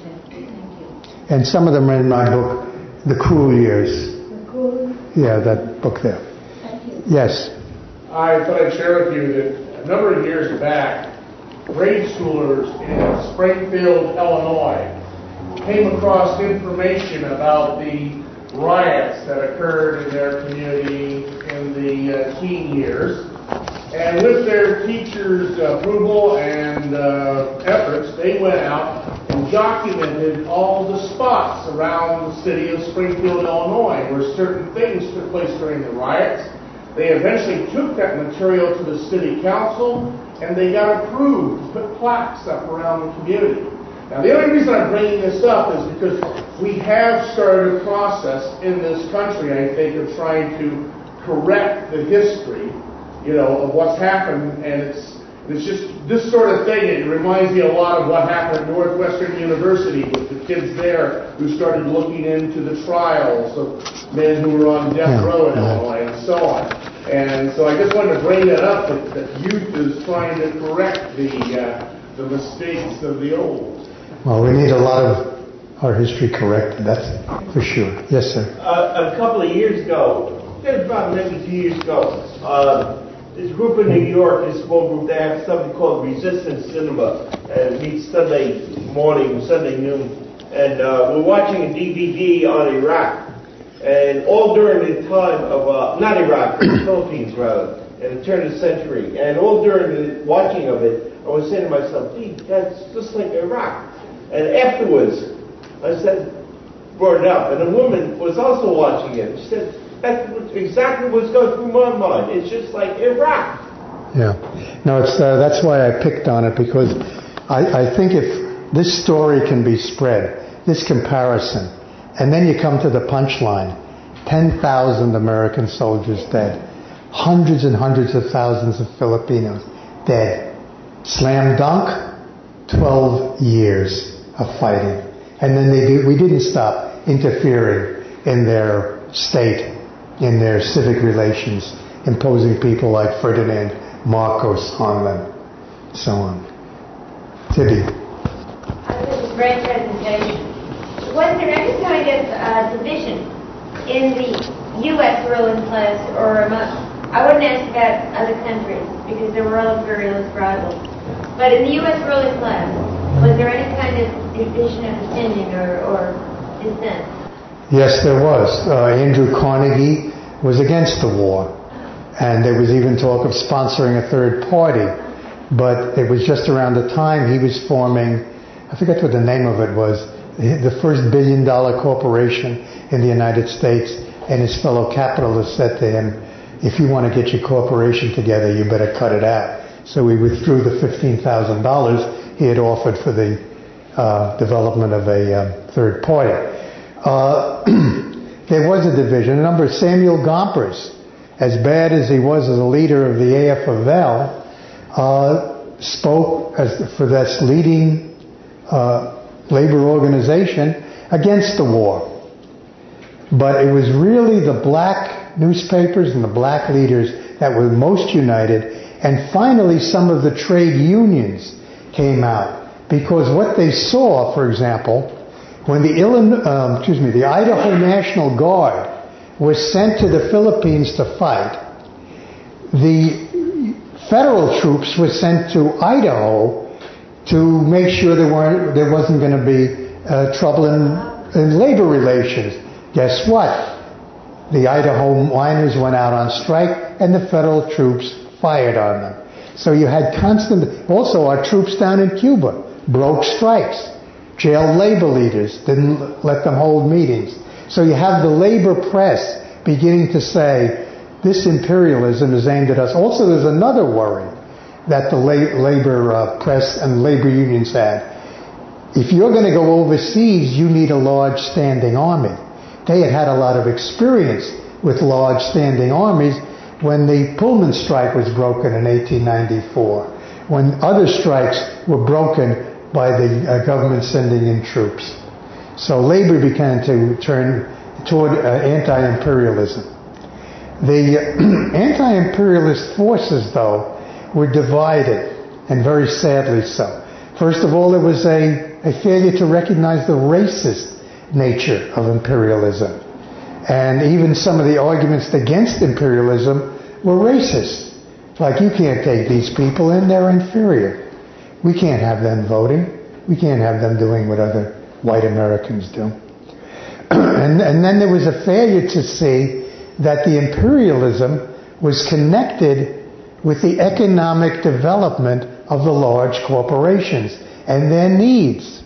And some of them are in my book, The Cruel Years. Yeah, that book there. Yes? I thought I'd share with you that a number of years back, grade schoolers in Springfield, Illinois, came across information about the riots that occurred in their community in the teen years. And with their teachers' approval and efforts, they went out and documented all the spots around the city of Springfield, Illinois, where certain things took place during the riots. They eventually took that material to the city council, and they got approved to put plaques up around the community. Now, the only reason I'm bringing this up is because we have started a process in this country, I think, of trying to correct the history, of what's happened, and it's just this sort of thing. It reminds me a lot of what happened at Northwestern University with the kids there who started looking into the trials of men who were on death row in Illinois and so on. And so I just wanted to bring that up, that youth is trying to correct the mistakes of the old. Well, we need a lot of our history corrected, that's for sure. Yes, sir. A couple of years ago, about maybe 2 years ago, this group in New York, this small group, they have something called Resistance Cinema, and it meets Sunday morning, Sunday noon, and we're watching a DVD on Iraq, and all during the time of, not Iraq, the Philippines rather, at the turn of the century, and all during the watching of it, I was saying to myself, gee, that's just like Iraq. And afterwards, I said, brought it up, and a woman was also watching it. She said, that's exactly what's going through my mind. It's just like Iraq. Yeah. No, that's why I picked on it, because I think if this story can be spread, this comparison, and then you come to the punchline, 10,000 American soldiers dead, hundreds and hundreds of thousands of Filipinos dead. Slam dunk, 12 years of fighting. And then we didn't stop interfering in their state, in their civic relations, imposing people like Ferdinand Marcos on them, so on. Tibby. This is a great presentation. Was there any kind of division in the U.S. ruling class, or I wouldn't ask about other countries because they were all imperialist rivals, but in the U.S. ruling class, was there any kind of division of opinion or dissent? Yes, there was. Andrew Carnegie was against the war, and there was even talk of sponsoring a third party, but it was just around the time he was forming, I forget what the name of it was, the first $1 billion corporation in the United States and his fellow capitalists said to him, if you want to get your corporation together, you better cut it out. So he withdrew the $15,000 he had offered for the development of a third party. There was a division. Remember, Samuel Gompers, as bad as he was as a leader of the AFL, spoke for this leading labor organization against the war. But it was really the black newspapers and the black leaders that were most united. And finally, some of the trade unions came out. Because what they saw, for example, when the Idaho National Guard was sent to the Philippines to fight, the federal troops were sent to Idaho to make sure there wasn't going to be trouble in labor relations. Guess what? The Idaho miners went out on strike and the federal troops fired on them. So you had also our troops down in Cuba broke strikes, jailed labor leaders, didn't let them hold meetings. So you have the labor press beginning to say, this imperialism is aimed at us. Also, there's another worry that the labor press and labor unions had. If you're going to go overseas, you need a large standing army. They had a lot of experience with large standing armies when the Pullman strike was broken in 1894, when other strikes were broken by the government sending in troops. So labor began to turn toward anti-imperialism. The anti-imperialist forces, though, were divided, and very sadly so. First of all, there was a failure to recognize the racist nature of imperialism. And even some of the arguments against imperialism were racist. Like, you can't take these people in, they're inferior. We can't have them voting. We can't have them doing what other white Americans do. And then there was a failure to see that the imperialism was connected with the economic development of the large corporations and their needs.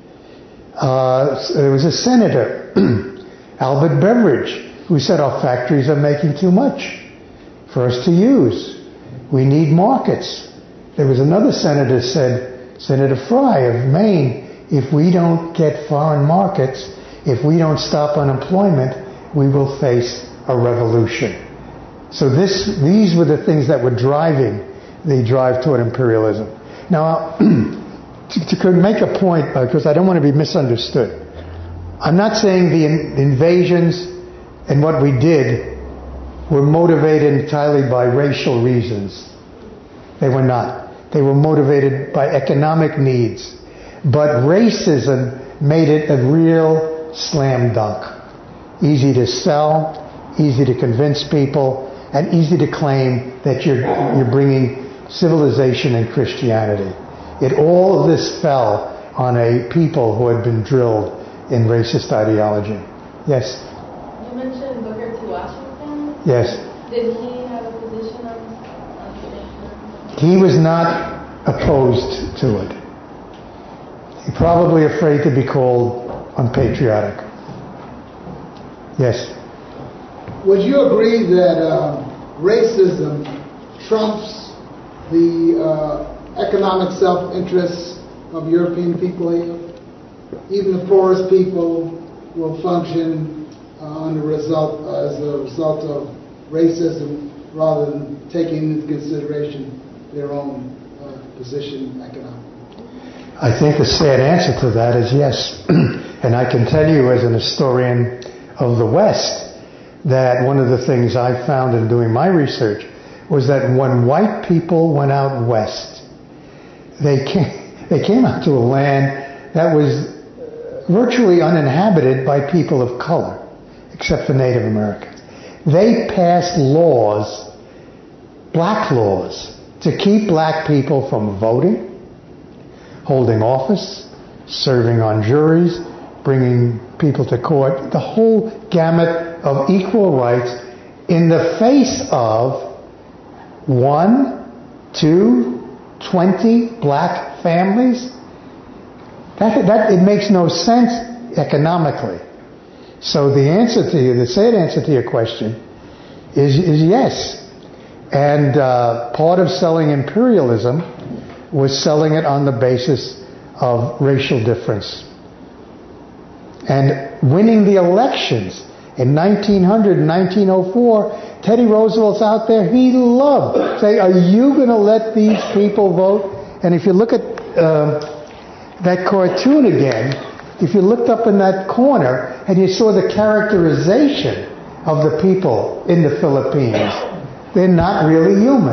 There was a senator, Albert Beveridge, who said our factories are making too much for us to use. We need markets. There was another senator said, Senator Fry of Maine, if we don't get foreign markets, if we don't stop unemployment, we will face a revolution. So these were the things that were driving the drive toward imperialism. Now, to make a point, because I don't want to be misunderstood, I'm not saying the invasions and what we did were motivated entirely by racial reasons. They were not. They were motivated by economic needs. But racism made it a real slam dunk. Easy to sell, easy to convince people, and easy to claim that you're bringing civilization and Christianity. All of this fell on a people who had been drilled in racist ideology. Yes? You mentioned Booker T. Washington. Yes. Did he have a position on He was not opposed to it. He probably afraid to be called unpatriotic. Yes? Would you agree that racism trumps the economic self-interest of European people here? Even the poorest people will function as a result of racism rather than taking into consideration their own position economically. I think the sad answer to that is yes. And I can tell you as an historian of the West that one of the things I found in doing my research was that when white people went out west, they came out to a land that was virtually uninhabited by people of color, except for Native Americans. They passed laws, black laws, to keep black people from voting, holding office, serving on juries, bringing people to court, the whole gamut of equal rights in the face of 1, 2, 20 black families. That it makes no sense economically. So the sad answer to your question is yes. And part of selling imperialism was selling it on the basis of racial difference. And winning the elections in 1900 and 1904, Teddy Roosevelt's out there, he loved. Say, are you going to let these people vote? And if you look at that cartoon again, if you looked up in that corner and you saw the characterization of the people in the Philippines, they're not really human.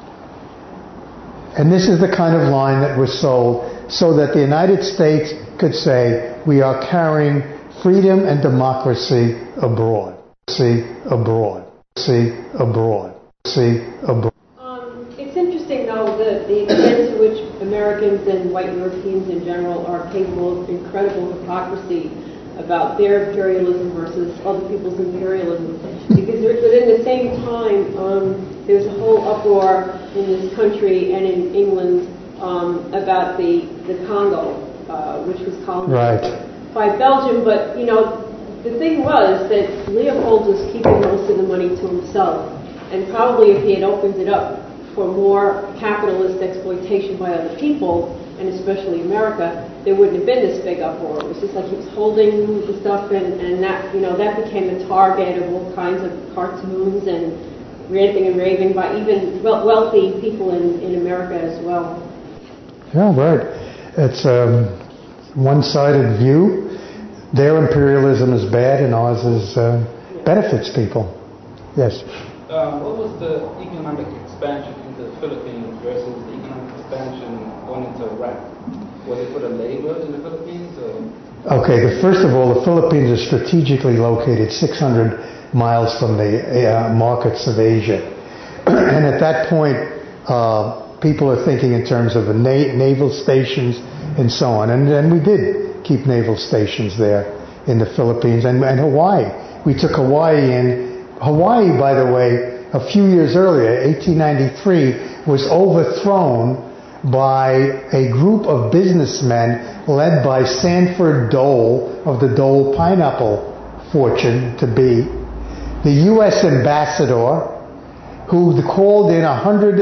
And this is the kind of line that was sold so that the United States could say, we are carrying freedom and democracy abroad. See abroad. See abroad. See abroad. It's interesting, though, the extent to which Americans and white Europeans in general are capable of incredible hypocrisy about their imperialism versus other people's imperialism. Because within the same time, there's a whole uproar in this country and in England about the Congo, which was colonized by Belgium. But, you know, the thing was that Leopold was keeping most of the money to himself. And probably if he had opened it up for more capitalist exploitation by other people, and especially America, there wouldn't have been this big uproar. It was just like he was holding the stuff, and that, you know, that became a target of all kinds of cartoons and ranting and raving by even wealthy people in America as well. Yeah, right. It's a one-sided view. Their imperialism is bad, and ours is benefits people. Yes. What was the economic expansion into the Philippines versus the economic expansion going into Iraq? Was it for the labor in the Philippines? Or? Okay, first of all, the Philippines is strategically located 600 miles from the markets of Asia. And at that point, people are thinking in terms of naval stations and so on. And we did keep naval stations there in the Philippines and Hawaii. We took Hawaii in. Hawaii, by the way, a few years earlier, 1893, was overthrown by a group of businessmen led by Sanford Dole of the Dole pineapple fortune to be. The U.S. ambassador, who called in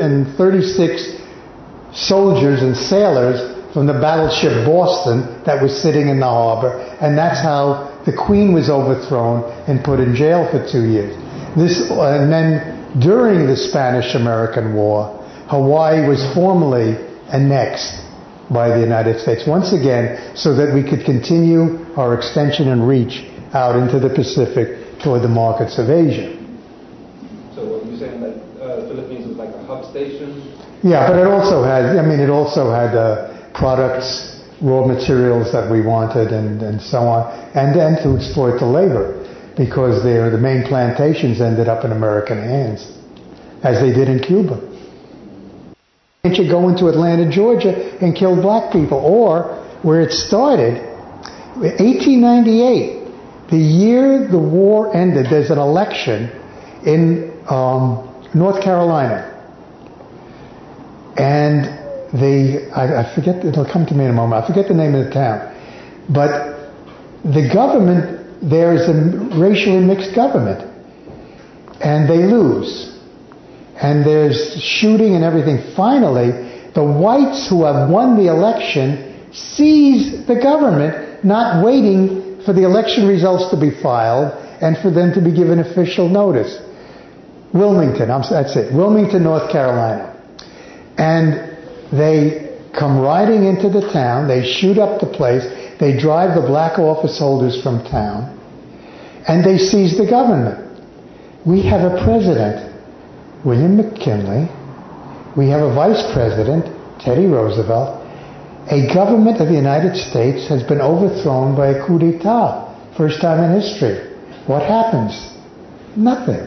136 soldiers and sailors from the battleship Boston that was sitting in the harbor, and that's how the Queen was overthrown and put in jail for 2 years. And then during the Spanish-American War, Hawaii was formally annexed by the United States once again so that we could continue our extension and reach out into the Pacific toward the markets of Asia. So what you're saying that the Philippines was like a hub station? Yeah, but it also had products, raw materials that we wanted and so on, and to exploit the labor, because the main plantations ended up in American hands, as they did in Cuba. Can't you go into Atlanta, Georgia, and kill black people? Or, where it started, 1898, the year the war ended, there's an election in North Carolina. And I forget, it'll come to me in a moment, I forget the name of the town. But the government there is a racially mixed government. And they lose. And there's shooting and everything. Finally, the whites who have won the election seize the government, not waiting for the election results to be filed and for them to be given official notice. Wilmington, that's it. Wilmington, North Carolina. And they come riding into the town. They shoot up the place. They drive the black office holders from town. And they seize the government. We have a president, William McKinley. We have a vice president, Teddy Roosevelt. A government of the United States has been overthrown by a coup d'etat. First time in history. What happens? Nothing.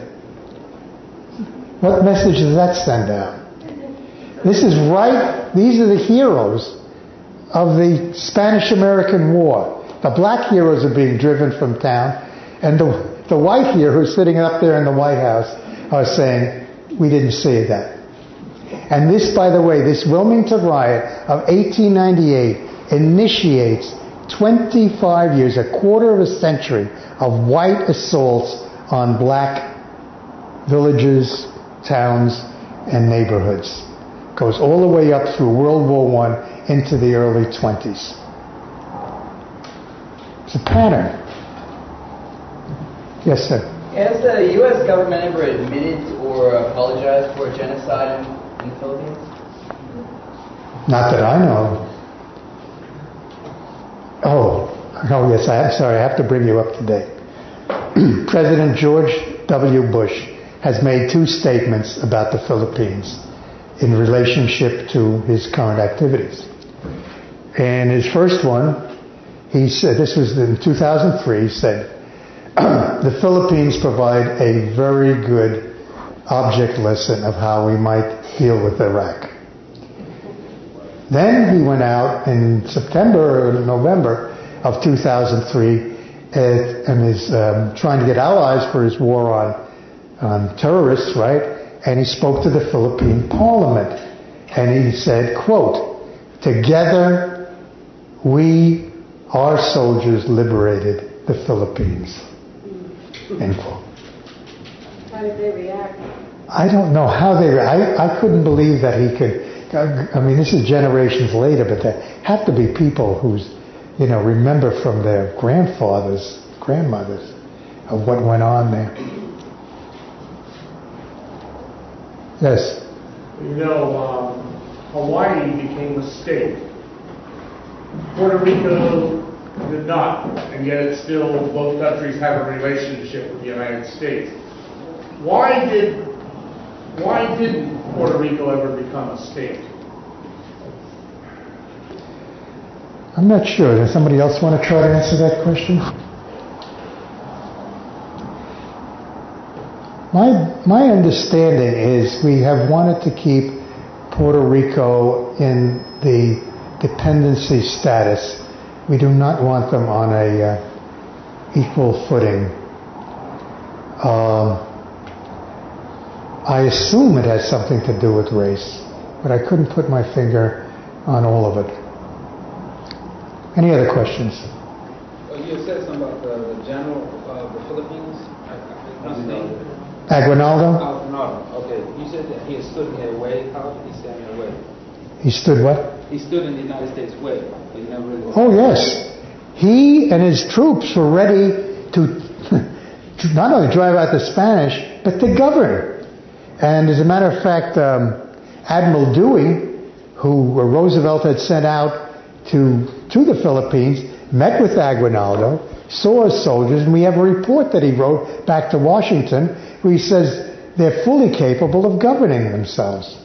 What message does that send out? This is right. These are the heroes of the Spanish-American War. The black heroes are being driven from town, and the white heroes sitting up there in the White House are saying, we didn't see that. And this, by the way, this Wilmington riot of 1898 initiates 25 years, a quarter of a century of white assaults on black villages, towns, and neighborhoods. Goes all the way up through World War I into the early 20s. It's a pattern. Yes, sir. Has the U.S. government ever admitted or apologized for genocide in the Philippines? Not that I know. Oh yes, I'm sorry, I have to bring you up to date. President George W. Bush has made two statements about the Philippines in relationship to his current activities. And his first one, he said, this was in 2003, he said, the Philippines provide a very good object lesson of how we might deal with Iraq. Then he went out in September or November of 2003 and is trying to get allies for his war on terrorists, right? And he spoke to the Philippine Parliament. And he said, quote, "Together we, our soldiers, liberated the Philippines." End quote. How did they react? I don't know how they react. I couldn't believe that he could. I mean, this is generations later, but there have to be people who's, remember from their grandfathers, grandmothers, of what went on there. Yes. Hawaii became a state. Puerto Rico did not, and yet it's still, both countries have a relationship with the United States. Why didn't Puerto Rico ever become a state? I'm not sure. Does somebody else want to try to answer that question? My understanding is we have wanted to keep Puerto Rico in the dependency status. We do not want them on a equal footing. I assume it has something to do with race, but I couldn't put my finger on all of it. Any other questions? You said something about the general of the Philippines. His name? Aguinaldo? Aguinaldo. Okay. You said that he stood in their way. How did he stand in their way? He stood what? He stood in the United States way. But he never really. Oh yes, he and his troops were ready to not only drive out the Spanish, but to govern. And as a matter of fact, Admiral Dewey, who Roosevelt had sent out to the Philippines, met with Aguinaldo, saw his soldiers, and we have a report that he wrote back to Washington where he says they're fully capable of governing themselves.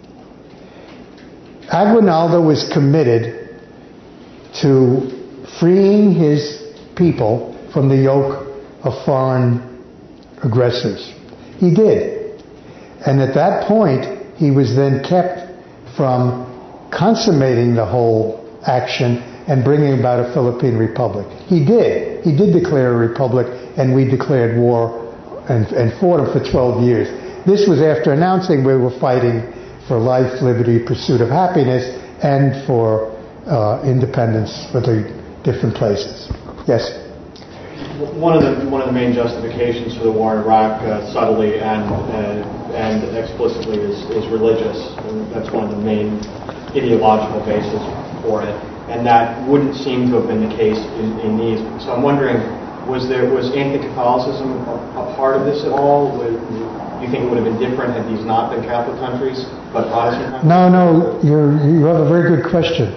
Aguinaldo was committed to freeing his people from the yoke of foreign aggressors. He did. And at that point, he was then kept from consummating the whole action and bringing about a Philippine Republic. He did. He did declare a republic, and we declared war and fought him for 12 years. This was after announcing we were fighting for life, liberty, pursuit of happiness, and for independence for the different places. Yes? One of the main justifications for the war in Iraq, subtly and explicitly, is religious. And that's one of the main ideological bases for it. And that wouldn't seem to have been the case in these. So I'm wondering, was anti-Catholicism a part of this at all? Do you think it would have been different had these not been Catholic countries, but Protestant countries? No, you have a very good question.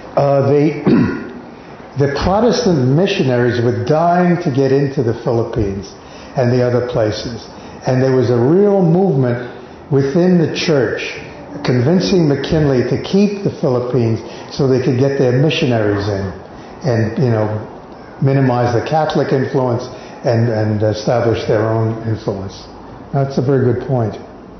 The Protestant missionaries were dying to get into the Philippines and the other places. And there was a real movement within the church convincing McKinley to keep the Philippines so they could get their missionaries in and, minimize the Catholic influence and establish their own influence. That's a very good point.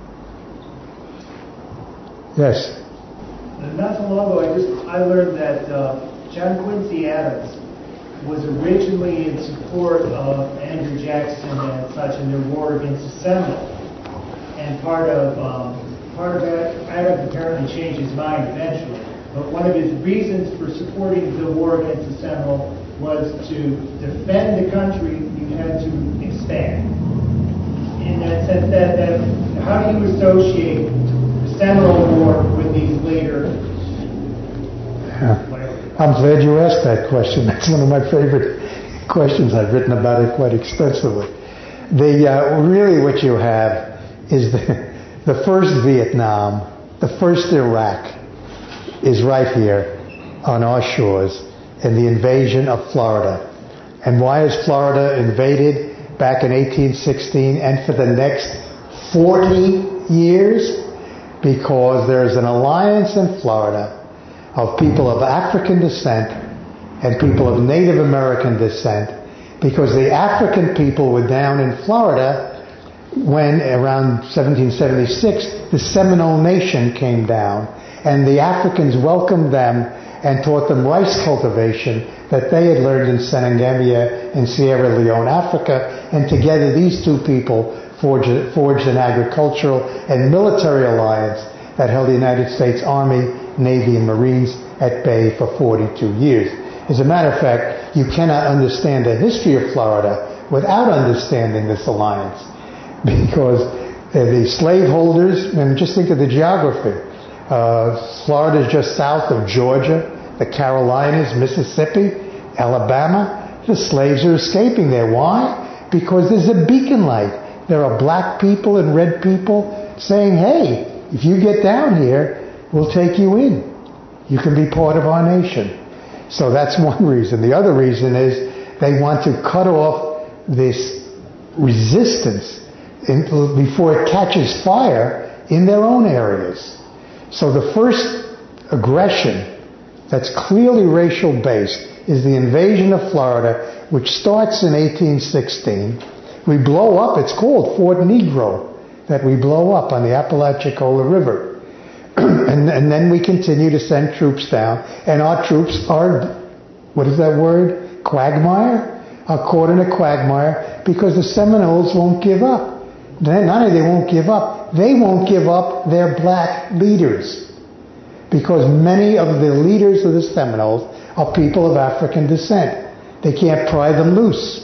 Yes? Not so long ago, I learned that John Quincy Adams was originally in support of Andrew Jackson and such in their war against the Seminoles. And part of Adams apparently changed his mind eventually. But one of his reasons for supporting the war against the Seminole was to defend the country. You had to expand. In that sense, that how do you associate the Seminole War with these later? I'm glad you asked that question. That's one of my favorite questions. I've written about it quite extensively. Really what you have is the first Vietnam, the first Iraq is right here on our shores, and the invasion of Florida. And why is Florida invaded back in 1816 and for the next 40 years? Because there's an alliance in Florida of people of African descent and people of Native American descent, because the African people were down in Florida when, around 1776, the Seminole Nation came down, and the Africans welcomed them and taught them rice cultivation that they had learned in Senegambia in Sierra Leone, Africa, and together these two people forged an agricultural and military alliance that held the United States Army, Navy, and Marines at bay for 42 years. As a matter of fact, you cannot understand the history of Florida without understanding this alliance, because the slaveholders, and just think of the geography. Florida is just south of Georgia, the Carolinas, Mississippi, Alabama. The slaves are escaping there. Why? Because there's a beacon light. There are black people and red people saying, hey, if you get down here, we'll take you in. You can be part of our nation. So that's one reason. The other reason is they want to cut off this resistance before it catches fire in their own areas. So the first aggression that's clearly racial based is the invasion of Florida, which starts in 1816. We blow up, it's called Fort Negro, that we blow up on the Apalachicola River. and then we continue to send troops down, and our troops are, what is that word? Quagmire? Are caught in a quagmire because the Seminoles won't give up. Not only they won't give up, they won't give up their black leaders, because many of the leaders of the Seminoles are people of African descent. They can't pry them loose.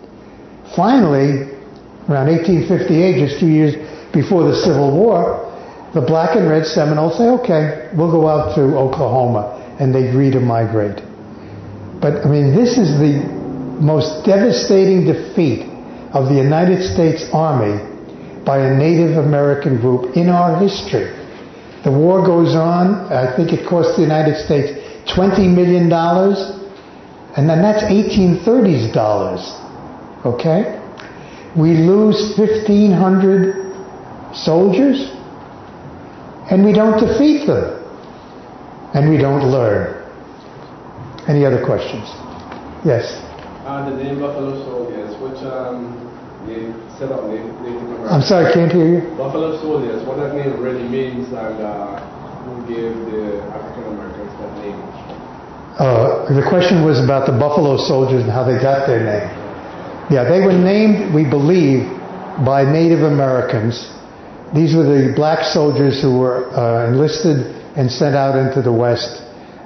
Finally, around 1858, just 2 years before the Civil War, the black and red Seminoles say, okay, we'll go out to Oklahoma, and they agree to migrate. But, I mean, this is the most devastating defeat of the United States Army by a Native American group in our history. The war goes on. I think it cost the United States $20 million, and then that's 1830s dollars. Okay? We lose 1,500 soldiers, and we don't defeat them, and we don't learn. Any other questions? Yes? The name Buffalo Soldiers, which they set up Native Americans. I'm sorry, I can't hear you. Buffalo Soldiers, what that name really means, and who gave the African Americans that name? The question was about the Buffalo Soldiers and how they got their name. Yeah, they were named, we believe, by Native Americans. These were the black soldiers who were enlisted and sent out into the West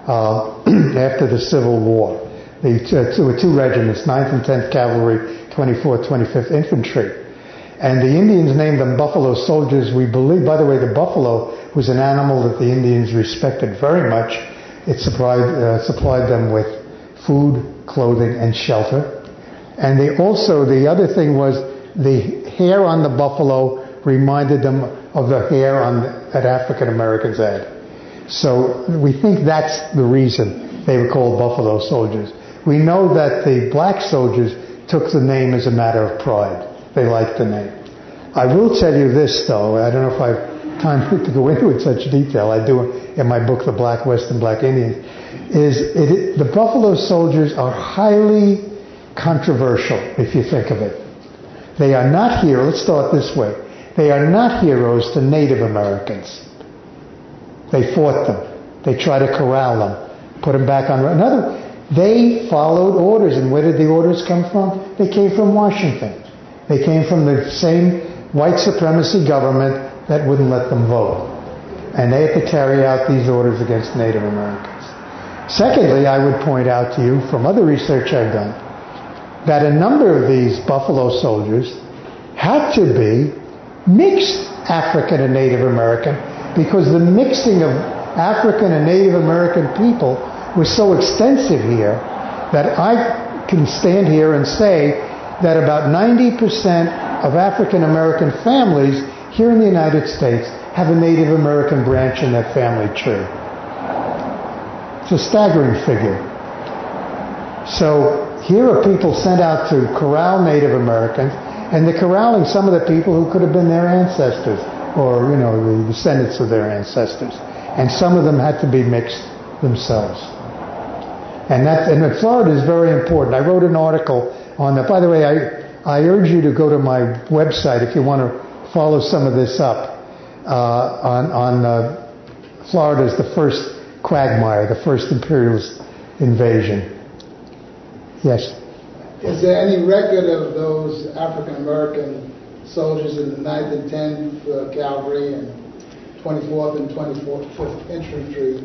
after the Civil War. There were two regiments, 9th and 10th Cavalry, 24th, 25th Infantry. And the Indians named them Buffalo Soldiers. We believe, by the way, the buffalo was an animal that the Indians respected very much. It supplied them with food, clothing, and shelter. And they also, the other thing was the hair on the buffalo reminded them of the hair that African Americans had. So we think that's the reason they were called Buffalo Soldiers. We know that the black soldiers took the name as a matter of pride. They liked the name. I will tell you this, though. I don't know if I have time to go into it in such detail. I do in my book, The Black West and Black Indians. The Buffalo Soldiers are highly controversial, if you think of it. They are not heroes. Let's start this way. They are not heroes to Native Americans. They fought them. They tried to corral them, put them back on. They followed orders. And where did the orders come from? They came from Washington. They came from the same white supremacy government that wouldn't let them vote. And they had to carry out these orders against Native Americans. Secondly, I would point out to you from other research I've done that a number of these Buffalo Soldiers had to be mixed African and Native American, because the mixing of African and Native American people was so extensive here that I can stand here and say that about 90% of African American families here in the United States have a Native American branch in their family tree. It's a staggering figure. So here are people sent out to corral Native Americans, and they're corralling some of the people who could have been their ancestors, or, you know, the descendants of their ancestors. And some of them had to be mixed themselves. And Florida is very important. I wrote an article on that. By the way, I urge you to go to my website if you want to follow some of this up. Florida is the first quagmire, the first imperialist invasion. Yes? Is there any record of those African American soldiers in the 9th and 10th Cavalry and 24th and 25th Infantry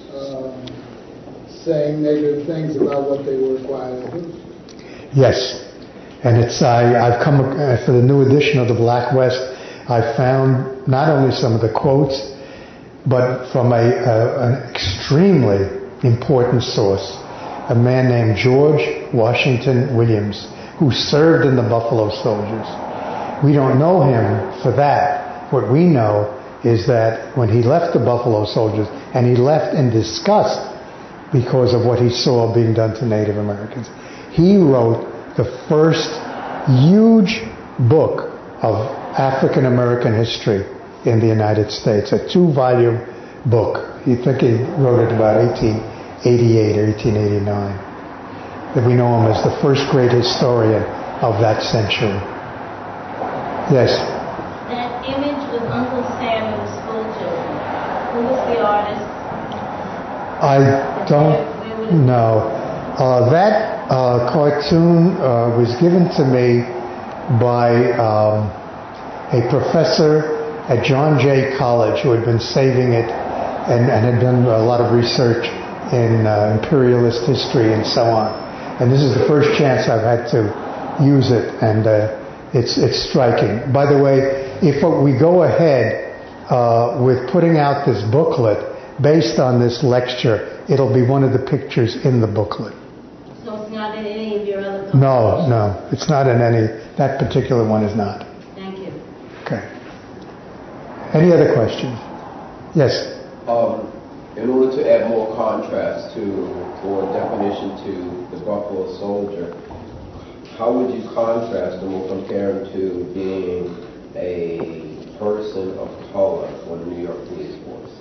saying negative things about what they were required to do? Yes. And I've come, for the new edition of the Black West, I found not only some of the quotes, but from an extremely important source, a man named George Washington Williams, who served in the Buffalo Soldiers. We don't know him for that. What we know is that when he left the Buffalo Soldiers, and he left in disgust because of what he saw being done to Native Americans, he wrote the first huge book of African American history in the United States, a 2-volume book. You think he wrote it about 1888 or 1889. That we know him as the first great historian of that century. Yes? That image with Uncle Sam and the school children. Who was the artist? I don't know. That cartoon was given to me by a professor at John Jay College who had been saving it and had done a lot of research in imperialist history and so on. And this is the first chance I've had to use it, and it's striking. By the way, if we go ahead with putting out this booklet based on this lecture, it'll be one of the pictures in the booklet. So it's not in any of your other books? No, it's not in any. That particular one is not. Thank you. Okay. Any other questions? Yes. In order to add more contrast or definition to the Buffalo Soldier, how would you contrast them or compare them to being a person of color for the New York Police Force?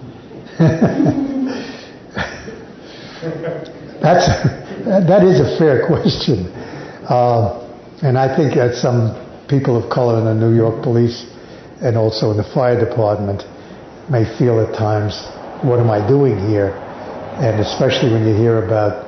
That is a fair question. And I think that some people of color in the New York Police and also in the fire department may feel at times, what am I doing here? And especially when you hear about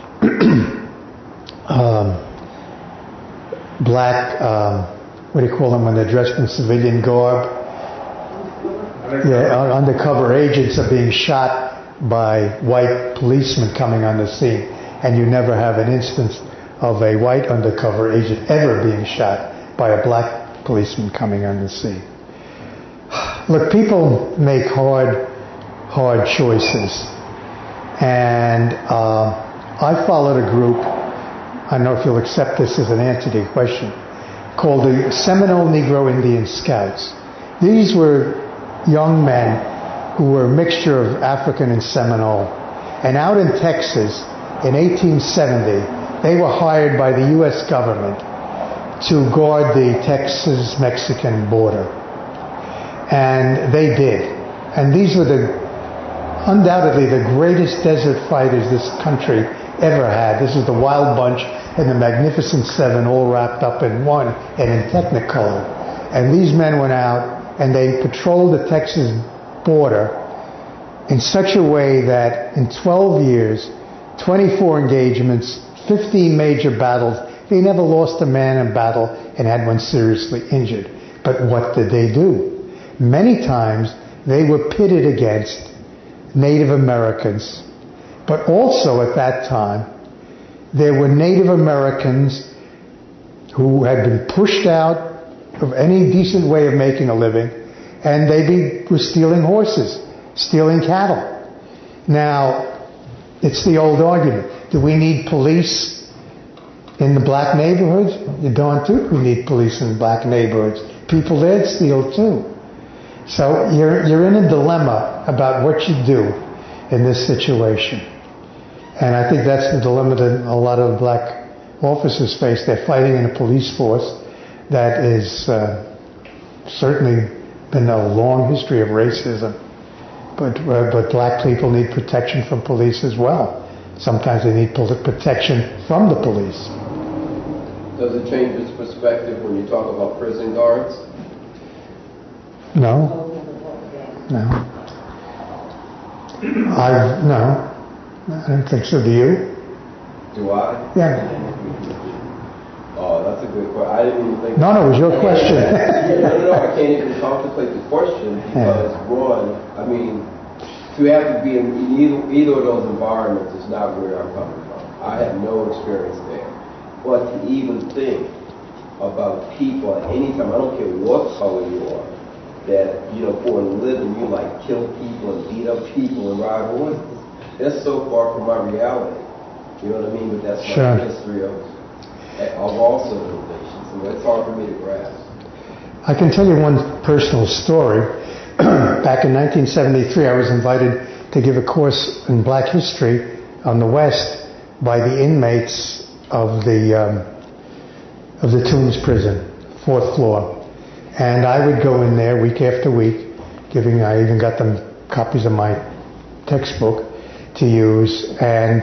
black, what do you call them when they're dressed in civilian garb? Yeah, undercover agents are being shot by white policemen coming on the scene, and you never have an instance of a white undercover agent ever being shot by a black policeman coming on the scene. Look, people make hard choices. And I followed a group, I don't know if you'll accept this as an answer to your question, called the Seminole Negro Indian Scouts. These were young men who were a mixture of African and Seminole. And out in Texas, in 1870, they were hired by the U.S. government to guard the Texas-Mexican border. And they did. And these were undoubtedly the greatest desert fighters this country ever had. This is the Wild Bunch and the Magnificent Seven all wrapped up in one and in Technicolor. And these men went out and they patrolled the Texas border in such a way that in 12 years, 24 engagements, 15 major battles, they never lost a man in battle and had one seriously injured. But what did they do? Many times they were pitted against Native Americans. But also at that time, there were Native Americans who had been pushed out of any decent way of making a living, and they were stealing horses, stealing cattle. Now, it's the old argument. Do we need police in the black neighborhoods? You darn tootin' we need police in black neighborhoods. People there steal too. So you're in a dilemma about what you do in this situation. And I think that's the dilemma that a lot of black officers face. They're fighting in a police force that is certainly been a long history of racism. But black people need protection from police as well. Sometimes they need protection from the police. Does it change its perspective when you talk about prison guards? No. I don't think so. Do you? Do I? Yeah. Oh, that's a good question. I didn't even think... No, it was your question. No, I can't even contemplate the question because, one, I mean, to have to be in either of those environments is not where I'm coming from. I have no experience there. But to even think about people at any time, I don't care what color you are, that, for a living, you kill people and beat up people and ride horses. That's so far from my reality. You know what I mean? But that's my history of all civilizations, and it's hard for me to grasp. I can tell you one personal story. Back in 1973, I was invited to give a course in black history on the West by the inmates of the Tombs prison, 4th floor. And I would go in there week after week, I even got them copies of my textbook to use. And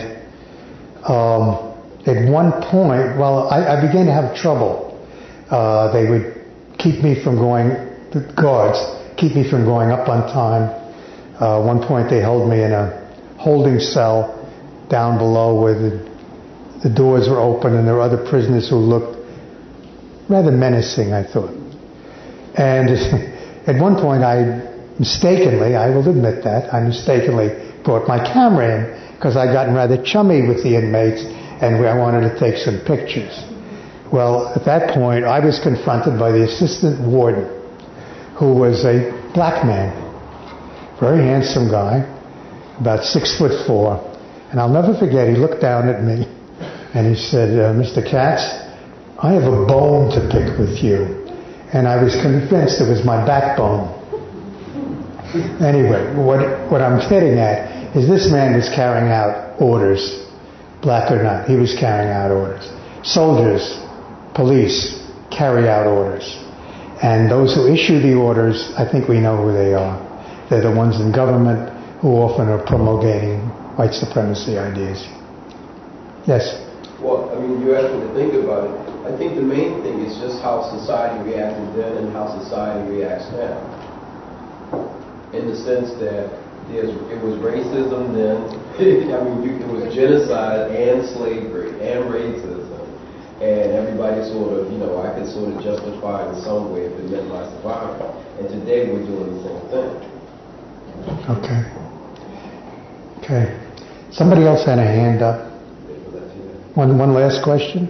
at one point, I began to have trouble. They would keep me from going, the guards, keep me from going up on time. One point they held me in a holding cell down below where the doors were open and there were other prisoners who looked rather menacing, I thought. And at one point I will admit that, I mistakenly brought my camera in because I'd gotten rather chummy with the inmates and I wanted to take some pictures. Well, at that point I was confronted by the assistant warden, who was a black man, very handsome guy, about 6'4", and I'll never forget, he looked down at me and he said, Mr. Katz, I have a bone to pick with you. And I was convinced it was my backbone. Anyway, what I'm getting at is this man was carrying out orders, black or not, he was carrying out orders. Soldiers, police, carry out orders. And those who issue the orders, I think we know who they are. They're the ones in government who often are promulgating white supremacy ideas. Yes? Well, I mean, you asked me to think about it. I think the main thing is just how society reacted then and how society reacts now. In the sense that it was racism then, it was genocide and slavery and racism. And everybody sort of, I could sort of justify it in some way if it meant my survival. And today we're doing the same thing. Okay. Somebody else had a hand up. One last question?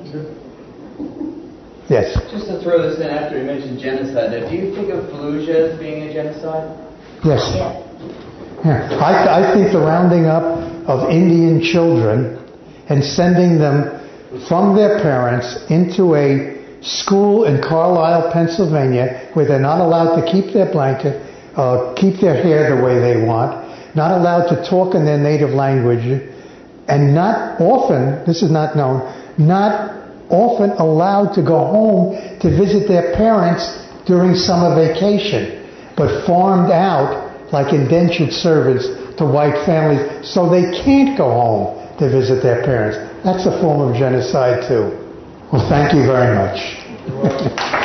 Yes. Just to throw this in after you mentioned genocide, do you think of Fallujah as being a genocide? Yes. Yeah. I think the rounding up of Indian children and sending them from their parents into a school in Carlisle, Pennsylvania, where they're not allowed to keep their blanket, keep their hair the way they want, not allowed to talk in their native language, and not often, this is not known, not often allowed to go home to visit their parents during summer vacation, but farmed out like indentured servants to white families so they can't go home to visit their parents. That's a form of genocide too. Well, thank you very much.